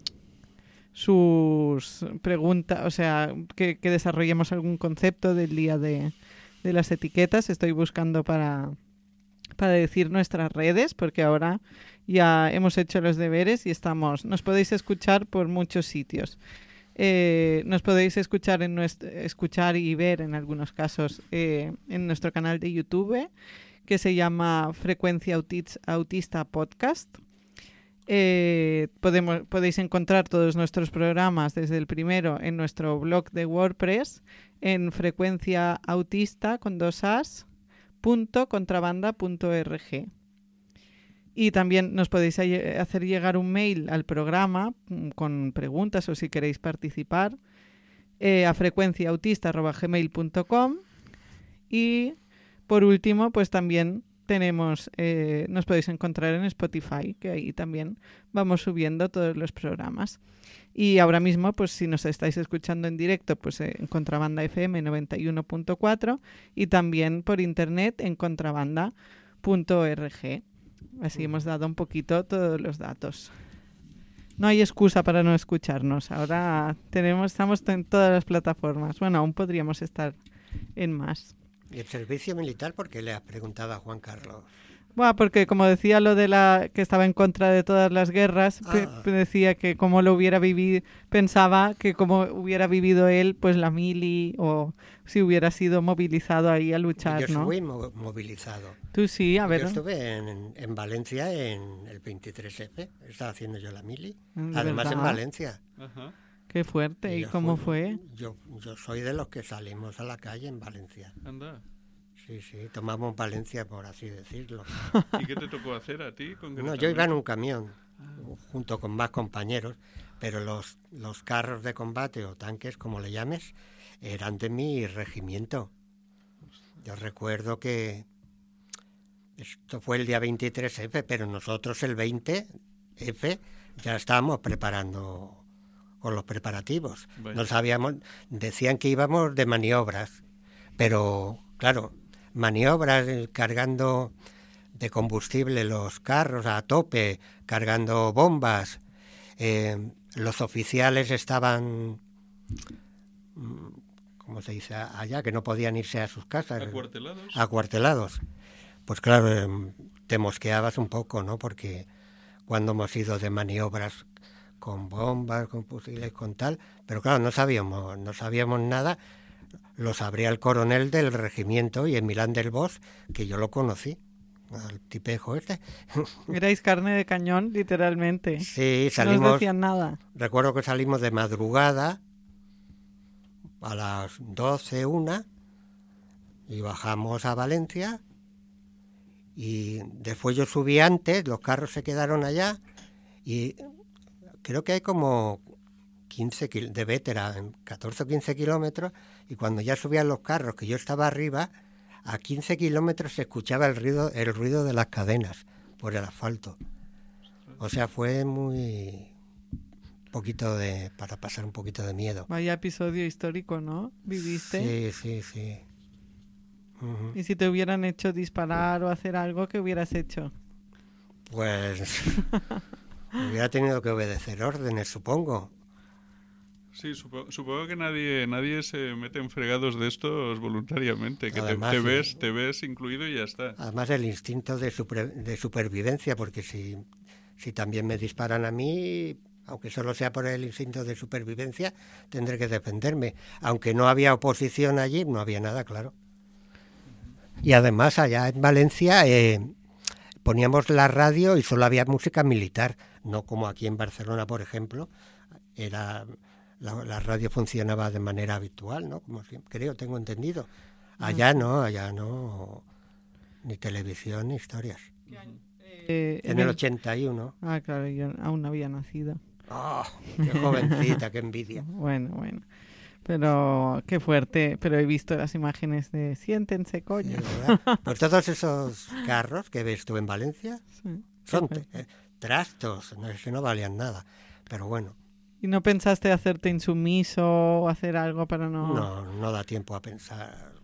sus preguntas, o sea, que, que desarrollemos algún concepto del día de, de las etiquetas, estoy buscando para, para decir nuestras redes, porque ahora ya hemos hecho los deberes y estamos, nos podéis escuchar por muchos sitios. Eh, nos podéis escuchar en nuestro, escuchar y ver en algunos casos eh, en nuestro canal de YouTube que se llama Frecuencia Autis- Autista Podcast. Eh, podemos, podéis encontrar todos nuestros programas desde el primero en nuestro blog de WordPress en frecuencia autista con dos as punto contrabanda punto org. Y también nos podéis hacer llegar un mail al programa con preguntas o si queréis participar eh, a frecuencia autista arroba gmail punto com. Y por último, pues también tenemos, eh, nos podéis encontrar en Spotify, que ahí también vamos subiendo todos los programas. Y ahora mismo, pues si nos estáis escuchando en directo, pues eh, en Contrabanda F M noventa y uno punto cuatro y también por internet en contrabanda punto org. Así hemos dado un poquito todos los datos. No hay excusa para no escucharnos. Ahora tenemos, estamos en todas las plataformas. Bueno, aún podríamos estar en más. ¿Y el servicio militar por qué le has preguntado a Juan Carlos? Bueno, porque como decía lo de la que estaba en contra de todas las guerras, Ah. pe- decía que como lo hubiera vivido, pensaba que como hubiera vivido él, pues la mili, o si hubiera sido movilizado ahí a luchar, Yo ¿no? fui mo- movilizado. Tú sí, a ver. Yo estuve en, en Valencia en el veintitrés efe, estaba haciendo yo la mili, ¿De además en verdad? Valencia. Ajá. Qué fuerte. ¿Y yo cómo fui- fue? Yo, yo soy de los que salimos a la calle en Valencia. Anda. Sí, sí, tomamos Valencia, por así decirlo. ¿Y qué te tocó hacer a ti? No, concretamente? yo iba en un camión, junto con más compañeros, pero los, los carros de combate o tanques, como le llames, eran de mi regimiento. Yo recuerdo que esto fue el día veintitrés efe, pero nosotros el veinte efe ya estábamos preparando con los preparativos. Vaya. No sabíamos, decían que íbamos de maniobras, pero claro, maniobras eh, cargando de combustible los carros a tope, cargando bombas. Eh, los oficiales estaban, mm, ¿cómo se dice? Allá, que no podían irse a sus casas. ¿Acuartelados? Acuartelados. Pues claro, eh, te mosqueabas un poco, ¿no? Porque cuando hemos ido de maniobras con bombas, con fusiles, con tal, pero claro, no sabíamos, no sabíamos nada. Lo sabría el coronel del regimiento y en Milán del Bosch, que yo lo conocí, al tipejo este. Erais carne de cañón, literalmente. Sí, No salimos. os decían nada. Recuerdo que salimos de madrugada a las doce, una, y bajamos a Valencia. Y después yo subí antes, los carros se quedaron allá, y creo que hay como quince kil- de Vétera, en catorce o quince kilómetros, y cuando ya subían los carros, que yo estaba arriba, a quince kilómetros se escuchaba el ruido, el ruido de las cadenas por el asfalto. O sea, fue muy poquito de, para pasar un poquito de miedo. Vaya episodio histórico, ¿no? ¿Viviste? Sí, sí, sí. Ujú. Y si te hubieran hecho disparar o hacer algo, ¿qué hubieras hecho? Pues hubiera tenido que obedecer órdenes, supongo. Sí, supo- supongo que nadie nadie se mete en fregados de estos voluntariamente, que te, Además, te sí. ves te ves incluido y ya está. Además el instinto de, supre- de supervivencia, porque si, si también me disparan a mí, aunque solo sea por el instinto de supervivencia, tendré que defenderme. Aunque no había oposición allí, no había nada, claro. Y además allá en Valencia eh, poníamos la radio y solo había música militar, no como aquí en Barcelona, por ejemplo. Era la, la radio funcionaba de manera habitual, ¿no? Como siempre, creo, tengo entendido. Allá no, allá no, ni televisión ni historias. Eh, En el ochenta y uno. Ah, claro, yo aún no había nacido. ¡Oh, qué jovencita, qué envidia! Bueno, bueno. Pero qué fuerte. Pero he visto las imágenes de siéntense, coño. ¿Verdad? Pues todos esos carros que ves tú en Valencia Sí, son qué fuerte. eh, trastos, no, es que no valían nada. Pero bueno, ¿Y no pensaste hacerte insumiso o hacer algo para no...? no, no da tiempo a pensar.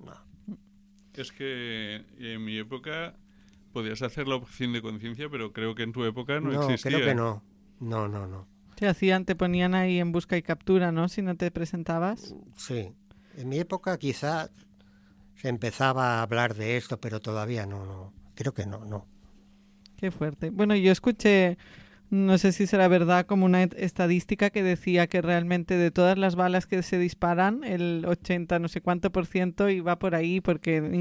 Es que en mi época podías hacer la opción de conciencia, pero creo que en tu época no, No, existía. creo que no. No, no, no. Te hacían, te ponían ahí en busca y captura, ¿no? Si no te presentabas. Sí. En mi época quizá se empezaba a hablar de esto, pero todavía no, no. Creo que no, no. Qué fuerte. Bueno, yo escuché, no sé si será verdad, como una et- estadística que decía que realmente de todas las balas que se disparan, el ochenta no sé cuánto por ciento iba por ahí porque